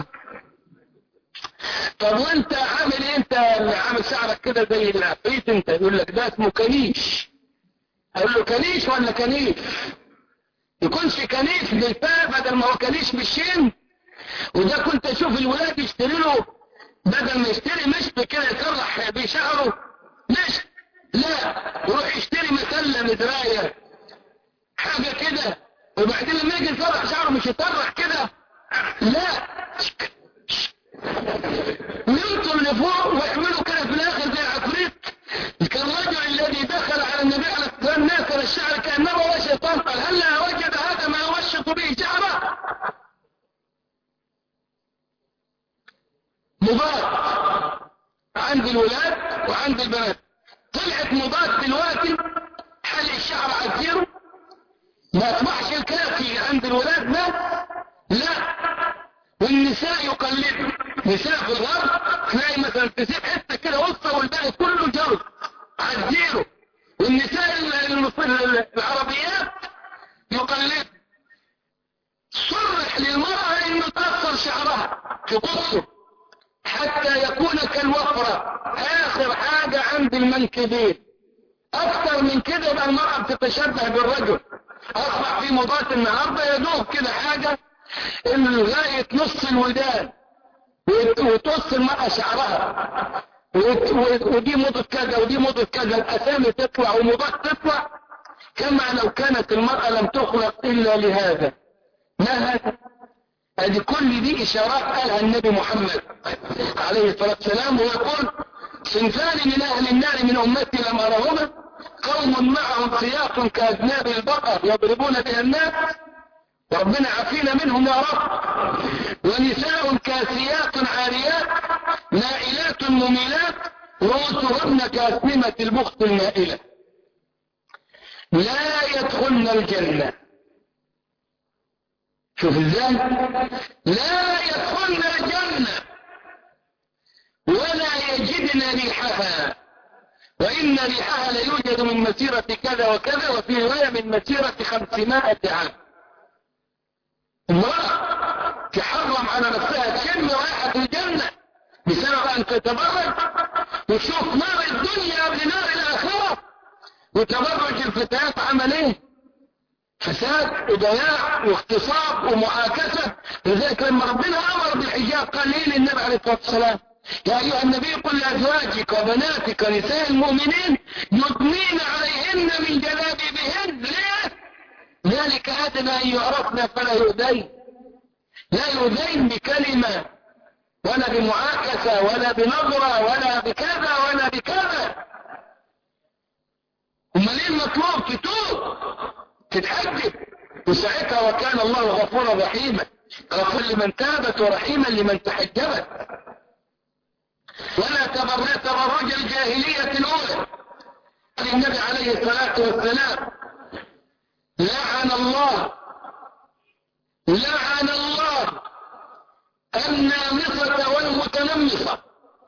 طب وانت عامل ايه؟ انت عامل شعرك كده زي العفريت انت. يقول لك ده اسمه كنيش. اقول له كنيش ولا كنيف؟ يكونش كنيف بالفاء بدل ما هو كنيش بالشين. وده كنت اشوف الولاد يشتري له بدل ما يشتري مشط كده يسرح بشعره مشط، لا يروح يشتري مسله مزرايه حاجه كده، وبعدين لما يجي يسرح شعره مش يسرح كده، لا وينطوا لفوق ويعملوا كده في الاخر زي عفريت. كالرجل الذي دخل على النبي عليه الصلاه والسلام ناكل الشعر كانه هو شيطان، قال هلا وجد هذا ما يوشط به شعره؟ مضاد عند الولاد وعند البنات. طلعت مضاد دلوقتي حل الشعر عزيره، ما اصبحش الكافي عند الولاد بس، لا والنساء يقلدوا. نساء في الغرب تلاقي مثلا تسيب حته كده وسطى والباقي كله جرد عزيره، والنساء العربيات يقلدوا. صرح للمرأة انه تأثر شعرها تقصه حتى يكون كالوفرة، اخر حاجة عند المنكبين. اكثر من كده بقى المرأة بتتشبه بالرجل. اصبح في موضات النهاردة يدوب كده حاجة لغاية نص الودان وتقص المرأة شعرها، ودي موضة كذا ودي موضة كذا، الاسامي تطلع وموضات تطلع كما لو كانت المرأة لم تخلق الا لهذا. ما هذا؟ هذه كل دي اشارات قالها النبي محمد عليه الصلاة والسلام، ويقول صنفان من اهل النار من امتي لم ارهما، قوم معهم سياط كاذناب البقر يضربون بها الناس، ربنا عافينا منهم يا رب، ونساء كاسيات عاريات مائلات مميلات رؤوسهن كاسنمة البخت المائلة لا يدخلن الجنة. شوف ازاي، لا يدخلن الجنة ولا يجدن ريحها، وإن ريحها ليوجد من مسيرة كذا وكذا، وفي رواية من مسيرة خمسمائة عام. امرأة تحرم على نفسها تشم رائحة الجنة بسبب أن تتبرج وتشوف نار الدنيا قبل نار الآخرة. وتبرج الفتيات عمل ايه؟ فساد وضياع واغتصاب ومعاكسة. لذلك لما ربنا أمر بالحجاب قال ليه للنبي عليه الصلاة والسلام يا أيها النبي قل لأزواجك وبناتك نساء المؤمنين يدنين عليهن من جلابيبهن. ليه؟ ذلك أدنى أن يعرفن فلا يؤذين. لا يؤذين بكلمة ولا بمعاكسة ولا بنظرة ولا بكذا ولا بكذا. امال ايه المطلوب؟ تتوب تتحجب، وساعتها وكان الله غفورا رحيما، غفور لمن تابت ورحيما لمن تحجبت. ولا تبرج تبرج الجاهلية الأولى. النبي عليه الصلاة والسلام لعن الله لعن الله النامصة والمتنمصة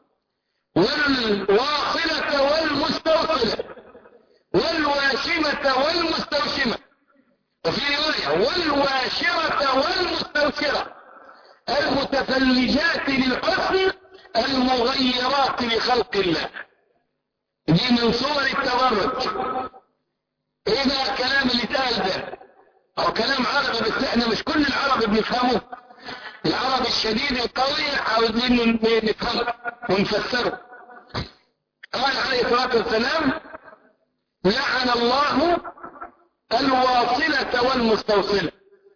والواصلة والمستوصلة والواشمة والمستوشمة، وفي رواية والواشرة والمستوشرة، المتفلجات للحسن المغيرات لخلق الله. دي من صور التبرج. ايه بقى الكلام اللي اتقال ده؟ او كلام عربي بس احنا مش كل العرب بنفهمه. العرب الشديد القوي عاوزين نفهمه ونفسره. قال عليه الصلاة والسلام لعن الله الواصلة والمستوصلة.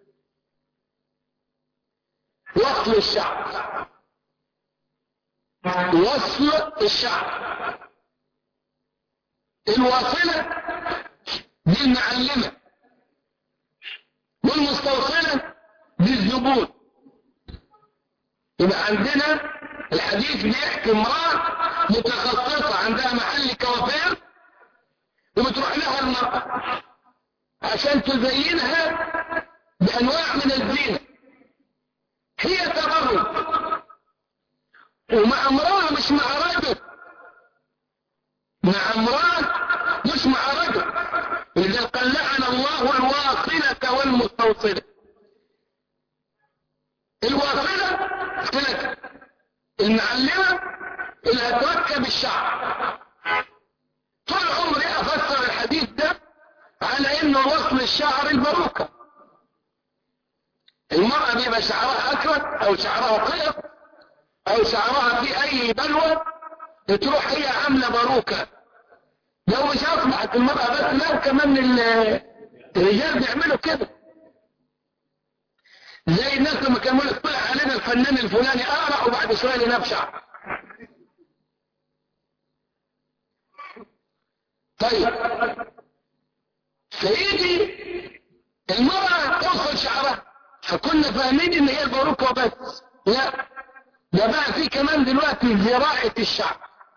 وصل الشعر، وصل الشعر. الواصلة دي المعلمة، والمستوصلة دي الزبون. يبقى عندنا الحديث بيحكي امرأة متخصصة عندها محل كوافير وبتروح لها المرأة عشان تزينها بأنواع من الزينة، هي تبرج، ومع امرأة مش مع رجل، مع امرأة مش مع رجل. إذا قال لعن الله الواصلة والمستوصلة. الواصلة قلت المعلمة اللي هتركب الشعر. طول عمري أفسر الحديث ده على إنه وصل الشعر الباروكة. المرأة بيبقى شعرها أكرت أو شعرها قير أو شعرها في أي بلوى تروح هي عاملة باروكة. لو مش أصبحت المرأة بس، لا كمان الرجال بيعملوا كده. زي الناس لما كانوا يقولوا طلع علينا الفنان الفلاني أقرأ وبعد شوية ينام شعر. طيب سيدي المرأة توصل شعرها، فكنا فاهمين ان هي الباروكة وبس. لا، ده بقى في كمان دلوقتي زراعة الشعر،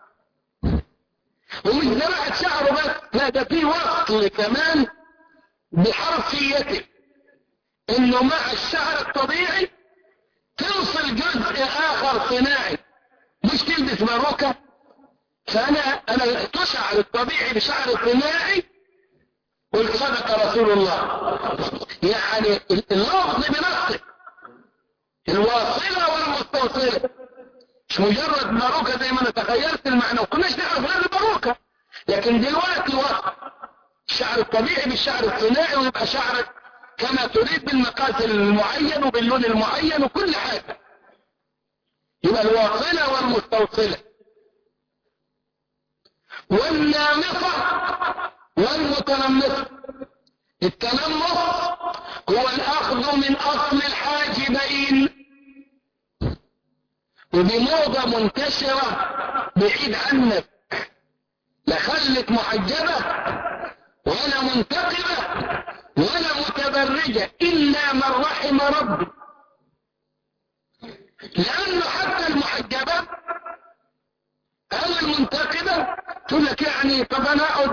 ومش زراعة شعره بس، لا ده في وصل كمان بحرفيته، انه مع الشعر الطبيعي توصل جزء اخر صناعي، مش تلبس باروكة. فانا انا تشعر الطبيعي بشعر صناعي. قلت صدق رسول الله، يعني اللفظ بنفسه الواصلة والمستوصلة، مش مجرد باروكة زي ما انا تخيلت المعنى، وكناش نعرف غير الباروكة. لكن دلوقتي وصل الشعر الطبيعي بالشعر الصناعي، ويبقى شعرك كما تريد بالمقاس المعين وباللون المعين وكل حاجة. يبقى الواصلة والمستوصلة. والنامصة والمتنمصة. التنمص هو الأخذ من أصل الحاجبين، ودي موضة منتشرة بعيد عنك، لا خلت محجبة ولا منتقبة ولا متبرجة إلا من رحم ربي. لأنه حتى المحجبة أو المنتقبة تقول لك يعني طب أنا أقعد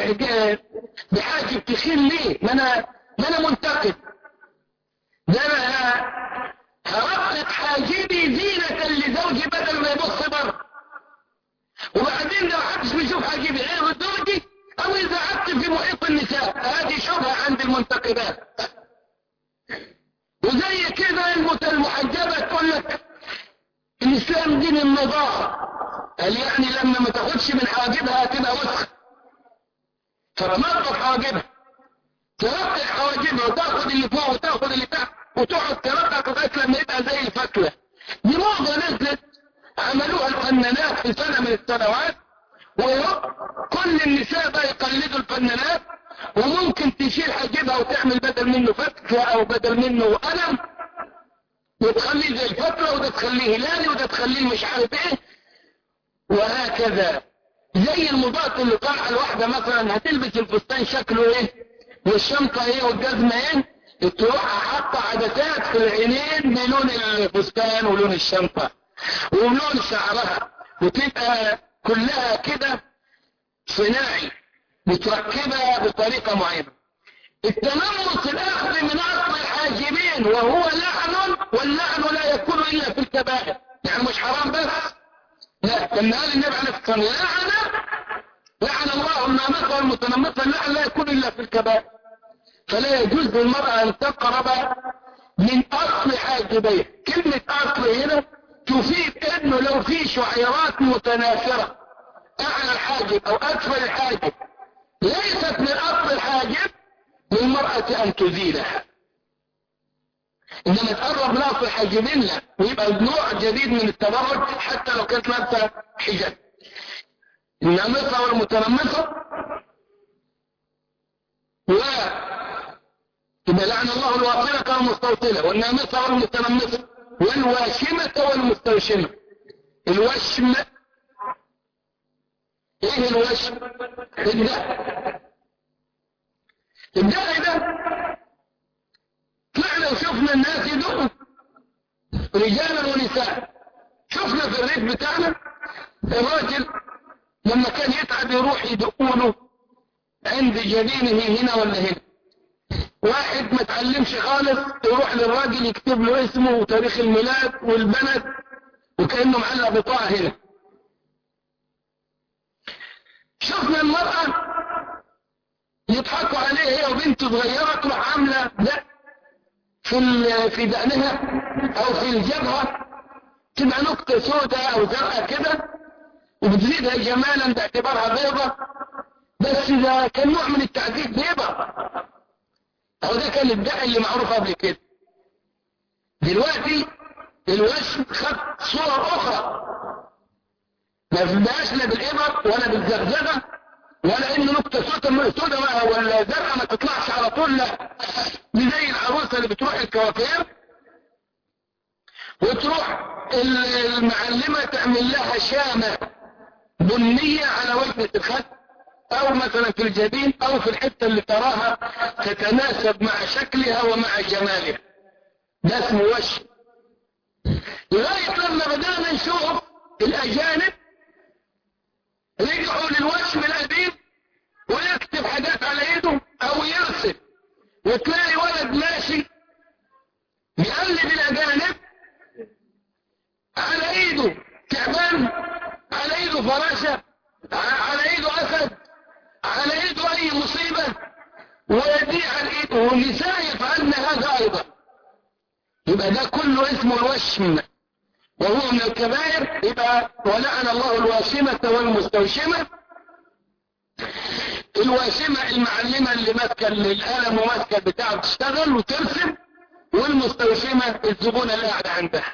بحاجب تخين ليه؟ ما أنا ما أنا منتقب، ده أنا هرقق حاجبي زينة لزوجي بدل ما يبص بره. وبعدين لو حدش بيشوف حاجبي غير زوجي، أو إذا قعدت في محيط النساء، هذه شبهة عند المنتقبات. وزي كده المحجبة تقول لك الإسلام دين النظافة، قال يعني لما ما تاخدش من حواجبها تبقى وسخ، فتنظف حواجبها، ترقق حواجبها وتاخد اللي فوق وتاخد اللي تحت وتقعد ترقق لغايه لما يبقى زي الفتله. دي موضه نزلت عملوها الفنانات في سنه من السنوات، وكل النساء بقى يقلدوا الفنانات، وممكن تشيل حاجبها وتعمل بدل منه فتله او بدل منه قلم وتخليه زي الفتله، وده تخليه هلالي وده تخليه مش عارف ايه، وهكذا. زي المضاد اللي طالعه الواحده مثلا هتلبس الفستان شكله ايه والشنطه ايه والجزمه ايه، تروح حاطه عدسات في العينين بلون الفستان ولون الشنطه ولون شعرها، وتبقى كلها كده صناعي متركبه بطريقه معينه. التنمص الاخذ من اصل الحاجبين، وهو لعن، واللعن لا يكون الا في الكبائر، يعني مش حرام بس، لا، كان قال النبي عليه الصلاه والسلام لعن لعن الله النامصه والمتنمصه، اللعن لا يكون الا في الكبائر. فلا يجوز للمرأة ان تقرب من اصل حاجبيه. كلمة اصل هنا تفيد انه لو في شعيرات متناثرة اعلى الحاجب او اسفل الحاجب ليست من اصل الحاجب للمرأة ان تزيلها، انما تقرب من اصل الحاجبين لا، ويبقى نوع جديد من التبرج حتى لو كانت لابسة حجاب. النامصة والمتنمصة، و إذا لعن الله الواصلة والمستوصلة والنامصة والمتنمصة والواشمة والمستوشمة. الوشم ايه الوشم؟ الدهر. الدهر ده طلعنا وشفنا الناس يدقوا رجالا ونساء شفنا في الريف بتاعنا الراجل لما كان يتعب يروح يدقوله عند جبينه هنا ولا هنا. واحد ما تعلمش خالص يروح للراجل يكتب له اسمه وتاريخ الميلاد والبلد وكأنه معلق بطاقة هنا. شفنا المرأة يضحكوا عليه هي وبنته صغيرة تروح عاملة دق في في دقنها او في الجبهة تبقى نقطة سوداء او زرقاء كده وبتزيدها جمالا باعتبارها بيضة، بس ده كان نوع من التعذيب بيضة، او ده كان الدق اللي معروف قبل كده. دلوقتي الوشم خد صور اخرى ما بدهاش لا بالابر ولا بالزغزغه ولا ان نقطه سوداء ولا زرقاء ما تطلعش على طول، لا زي العروسه اللي بتروح الكوافير وتروح المعلمه تعمل لها شامه بنيه على وجنه الخد او مثلا في الجبين او في الحته اللي تراها تتناسب مع شكلها ومع جمالها، ده اسمه وشم. لغايه لما بدانا نشوف الاجانب رجعوا للوشم القديم ويكتب حاجات على ايده او يرسم، وتلاقي ولد ماشي يقلد الاجانب على ايده تعبان، على ايده فراشة، على ايده اسد، على ايده اي مصيبة ويديه على ايده، والنساء يفعلن هذا ايضا. يبقى ده كله اسمه الوشم وهو من الكبائر. يبقى ولعن الله الواشمة والمستوشمة. الواشمة المعلمة اللي ماسكة القلم وماسكة البتاع بتشتغل وترسم، والمستوشمة الزبونة اللي قاعدة عندها.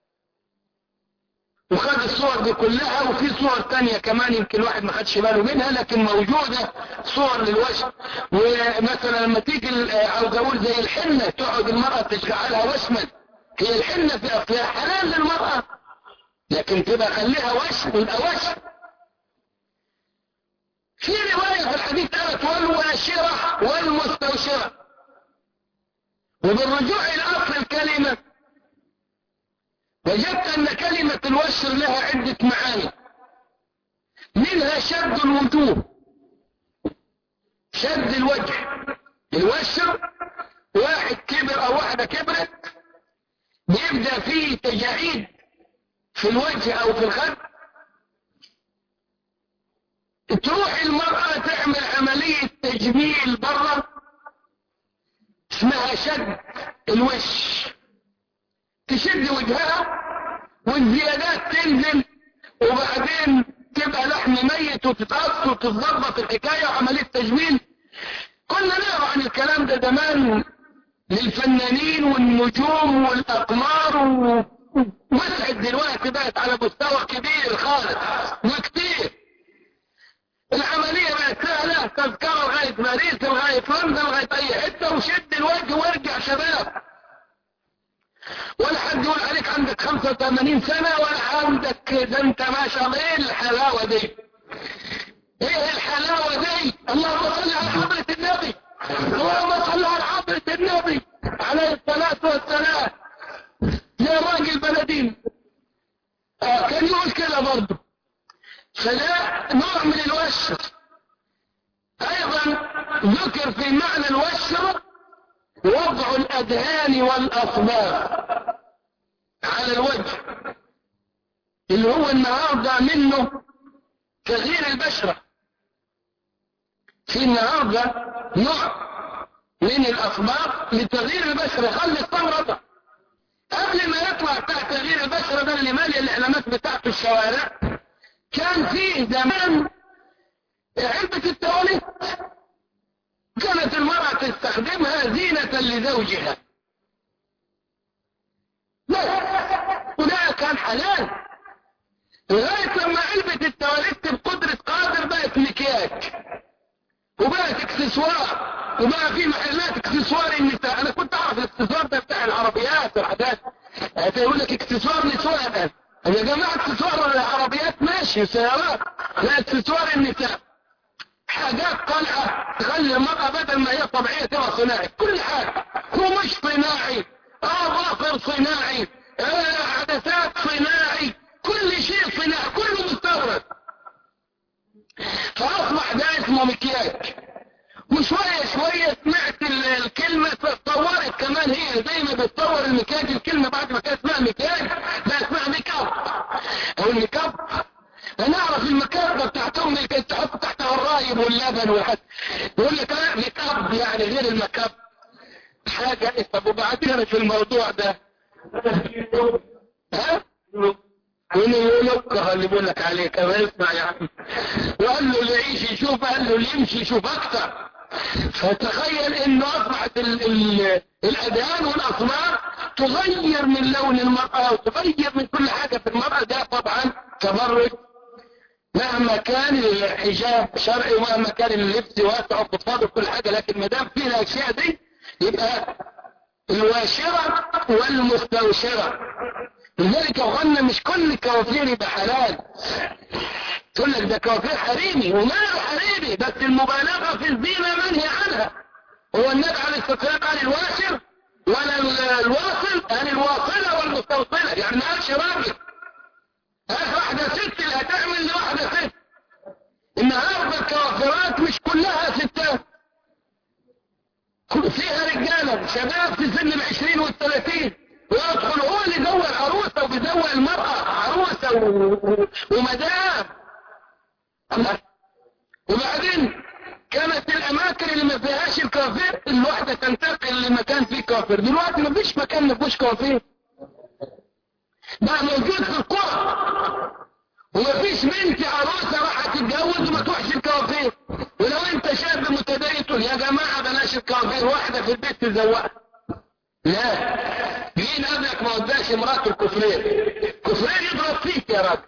وخد الصور دي كلها، وفي صور تانية كمان يمكن الواحد ما خدش باله منها لكن موجودة صور للوشم. ومثلا لما تيجي عاوز اقول زي الحنة تقعد المرأة تجعلها وشما، هي الحنة في اصلها حلال للمرأة لكن تبقى خليها وشم يبقى وشم. في رواية في الحديث قالت والواشرة والمستوشرة. وبالرجوع الى اصل الكلمة وجدت ان كلمة الوشر لها عدة معاني، منها شد الوجوه، شد الوجه. الوشر واحد كبر او واحدة كبرت بيبدأ فيه تجاعيد في الوجه او في الخد، تروح المرأة تعمل عملية تجميل برا اسمها شد الوش، تشد وجهها والزيادات تنزل وبعدين تبقى لحم ميت وتتقص وتتظبط الحكاية وعملية تجميل. كنا نقرأ عن الكلام ده زمان للفنانين والنجوم والأقمار، ووسعت دلوقتي بقت على مستوى كبير خالص وكتير. العملية بقت سهلة، تذكرة لغاية باريس لغاية لندن لغاية أي حتة، وشد الوجه وارجع شباب. ولا حد يقول عليك عندك خمسة وثمانين سنة ولا عندك ده انت ما شاء الله. ايه الحلاوة دي؟ ايه الحلاوة دي؟ اللهم صل على حضرة النبي، اللهم صل على حضرة النبي عليه الصلاة والسلام. يا راجل بلدين آه كان يقول كده برضه. فده نوع من الوشر. ايضا ذكر في معنى الوشر وضع الأدهان والأصباغ على الوجه، اللي هو النهاردة منه تغيير البشرة. في النهاردة نوع من الأصباغ لتغيير البشرة، خلي الصورة قبل ما يطلع بتاع تغيير البشرة ده اللي مالي الإعلانات بتاعته الشوارع. كان فيه زمان علبة التواليت كانت المرأة تستخدمها زينة لزوجها، لا وده كان حلال لغاية لما علبة التواليت بقدرة قادر بقت مكياج وبقت اكسسوار، وبقى في محلات اكسسوار النساء. انا كنت اعرف الاكسسوار ده بتاع العربيات والحاجات، يقول لك اكسسوار نساء. يا جماعة اكسسوار العربيات ماشي سيارات، لا اكسسوار النساء حاجات طالعة تخلي المرأة بدل ما هي طبيعية تبقى صناعي. كل حاجة قماش صناعي، اظافر صناعي، عدسات صناعي، ومكياج. وشوية شوية سمعت الكلمة اتطورت كمان، هي زي ما بتطور المكياج الكلمة بعد ما كانت اسمها مكياج بقى اسمها ميك اب او الميك اب. انا اعرف المكابة بتاعتهم اللي كانت تحط تحتها الرايب واللبن والحد، يقول لك لا ميك اب يعني غير المكاب حاجة. طب وبعدين في الموضوع ده ها ونيولوكها اللي بقول لك عليه كمان اسمع يا عم. وقال له اللي يعيش يشوف، قال له اللي يمشي يشوف اكتر. فتخيل انه اصبحت ال ال الاديان والاصنام تغير من لون المرأة وتغير من كل حاجة في المرأة. ده طبعا تبرج، مهما كان الحجاب شرعي ومهما كان اللبس واسع وفضفاض وكل حاجة، لكن ما دام فيها الاشياء دي يبقى الواشرة والمستوشرة. لذلك قلنا مش كل كوافير يبقى حلال. تقول لك ده كوافير حريمي، وماله حريمي، بس المبالغة في الزينة منهي عنها. هو النبي عليه الصلاة والسلام قال الواشر ولا الواصل، قال الواصلة والمستوصلة، يعني ما قالش راجل. قال واحدة ست اللي هتعمل لواحدة ست. النهارده الكوافيرات مش كلها ستات، فيها رجالة شباب في سن العشرين والثلاثين، ويدخل هو اللي يزوق العروسة وبيزوق المرأة عروسة و... ومدام. وبعدين كانت الاماكن اللي ما فيهاش الكوافير الواحدة تنتقل لمكان فيه كوافير. دلوقتي ما فيش مكان ما فيهوش كوافير، بقى موجود في القرى. وما فيش بنت عروسة راح تتجوز وما تروحش الكوافير. ولو انت شاب متدين تقول يا جماعة بلاش الكوافير، واحدة في البيت تزوقها. لا، مين قبلك ما وداش مراته الكفرين؟ كفرين يضرب فيك يا راجل.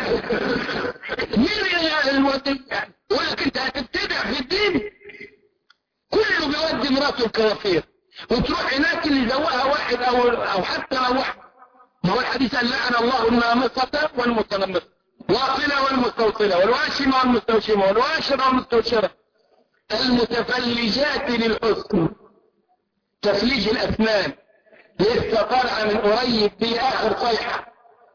مين يا الودي يقول لك انت هتبتدع في الدين؟ كله بيودي مراته الكوافير، وتروح هناك اللي يزوقها واحد او او حتى لو واحد. ما هو الحديث قال لعن الله النامصة والمتنمصة واصلة والمستوصلة والواشمة والمستوشمة والواشرة والمستوشرة المتفلجات للحسن. تفليج الأسنان لسه طالعة من قريب في آخر صيحة.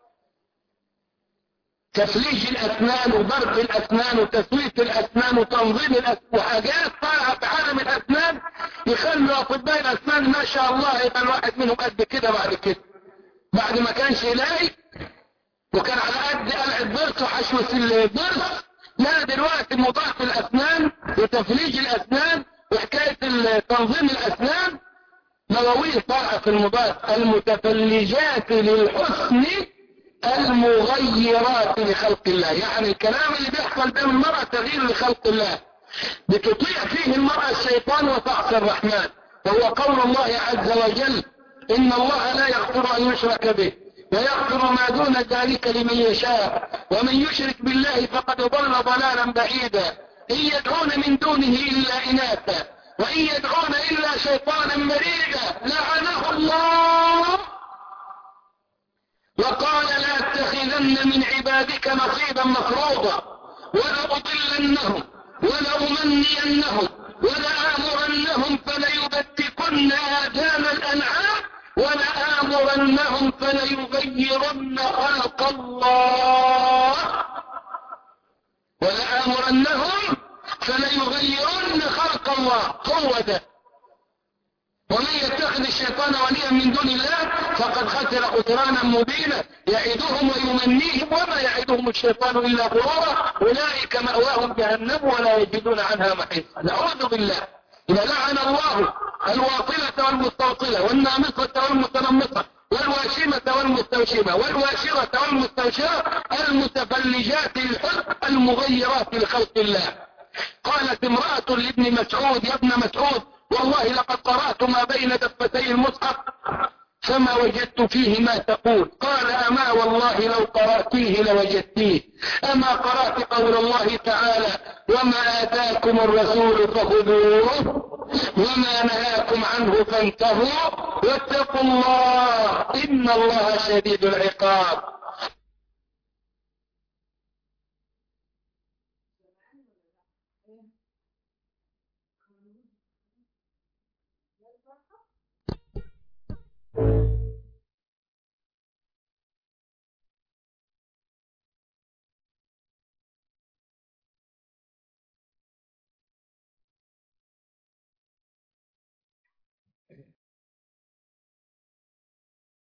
تفليج الأسنان وضرب الأسنان وتسويت الأسنان وتنظيم الأسنان وحاجات طالعة في عالم الأسنان يخلوا أطباء الأسنان ما شاء الله يبقى الواحد منهم قد كده بعد كده، بعد ما كانش يلاقي وكان على قد قلع الضرس وحشوة الضرس. لا دلوقتي مضاعف الأسنان وتفليج الأسنان وحكاية تنظيم الأسنان مواويل طالعة في المضاعف. المتفلجات للحسن المغيرات لخلق الله، يعني الكلام اللي بيحصل بين المرأة تغيير لخلق الله، بتطيع فيه المرأة الشيطان وتعصي الرحمن. وهو قول الله عز وجل إن الله لا يغفر أن يشرك به ويغفر ما دون ذلك لمن يشاء ومن يشرك بالله فقد ضل ضلالا بعيدا. إن يدعون من دونه إلا إناثا وإن يدعون إلا شيطانا مريدا لعنه الله وقال لا اتخذن من عبادك نصيبا مفروضا ولأضلنهم ولأمنينهم ولآمرنهم فليبتكن آذان الأنعام ولآمرنهم فليغيرن خلق الله ولآمرنهم فليغيرن خلق الله. هو ده. ومن يتخذ الشيطان وليا من دون الله فقد خسر خسرانا مبينا يعدهم ويمنيهم وما يعدهم الشيطان إلا غرورا أولئك مأواهم جهنم ولا يجدون عنها محيصا. نعوذ بالله. إذا لعن الله الواصلة والمستوصلة والنامصة والمتنمصة والواشمة والمستوشمة والواشرة والمستوشرة المتفلجات للحسن المغيرات لخلق الله. قالت امرأة لابن مسعود يا ابن مسعود والله لقد قرأت ما بين دفتي المصحف فما وجدت فيه ما تقول. قال أما والله لو قرأتيه لوجدتيه. أما قرأت قول الله تعالى وما آتاكم الرسول فخذوه وما نهاكم عنه فانتهوا واتقوا الله إن الله شديد العقاب.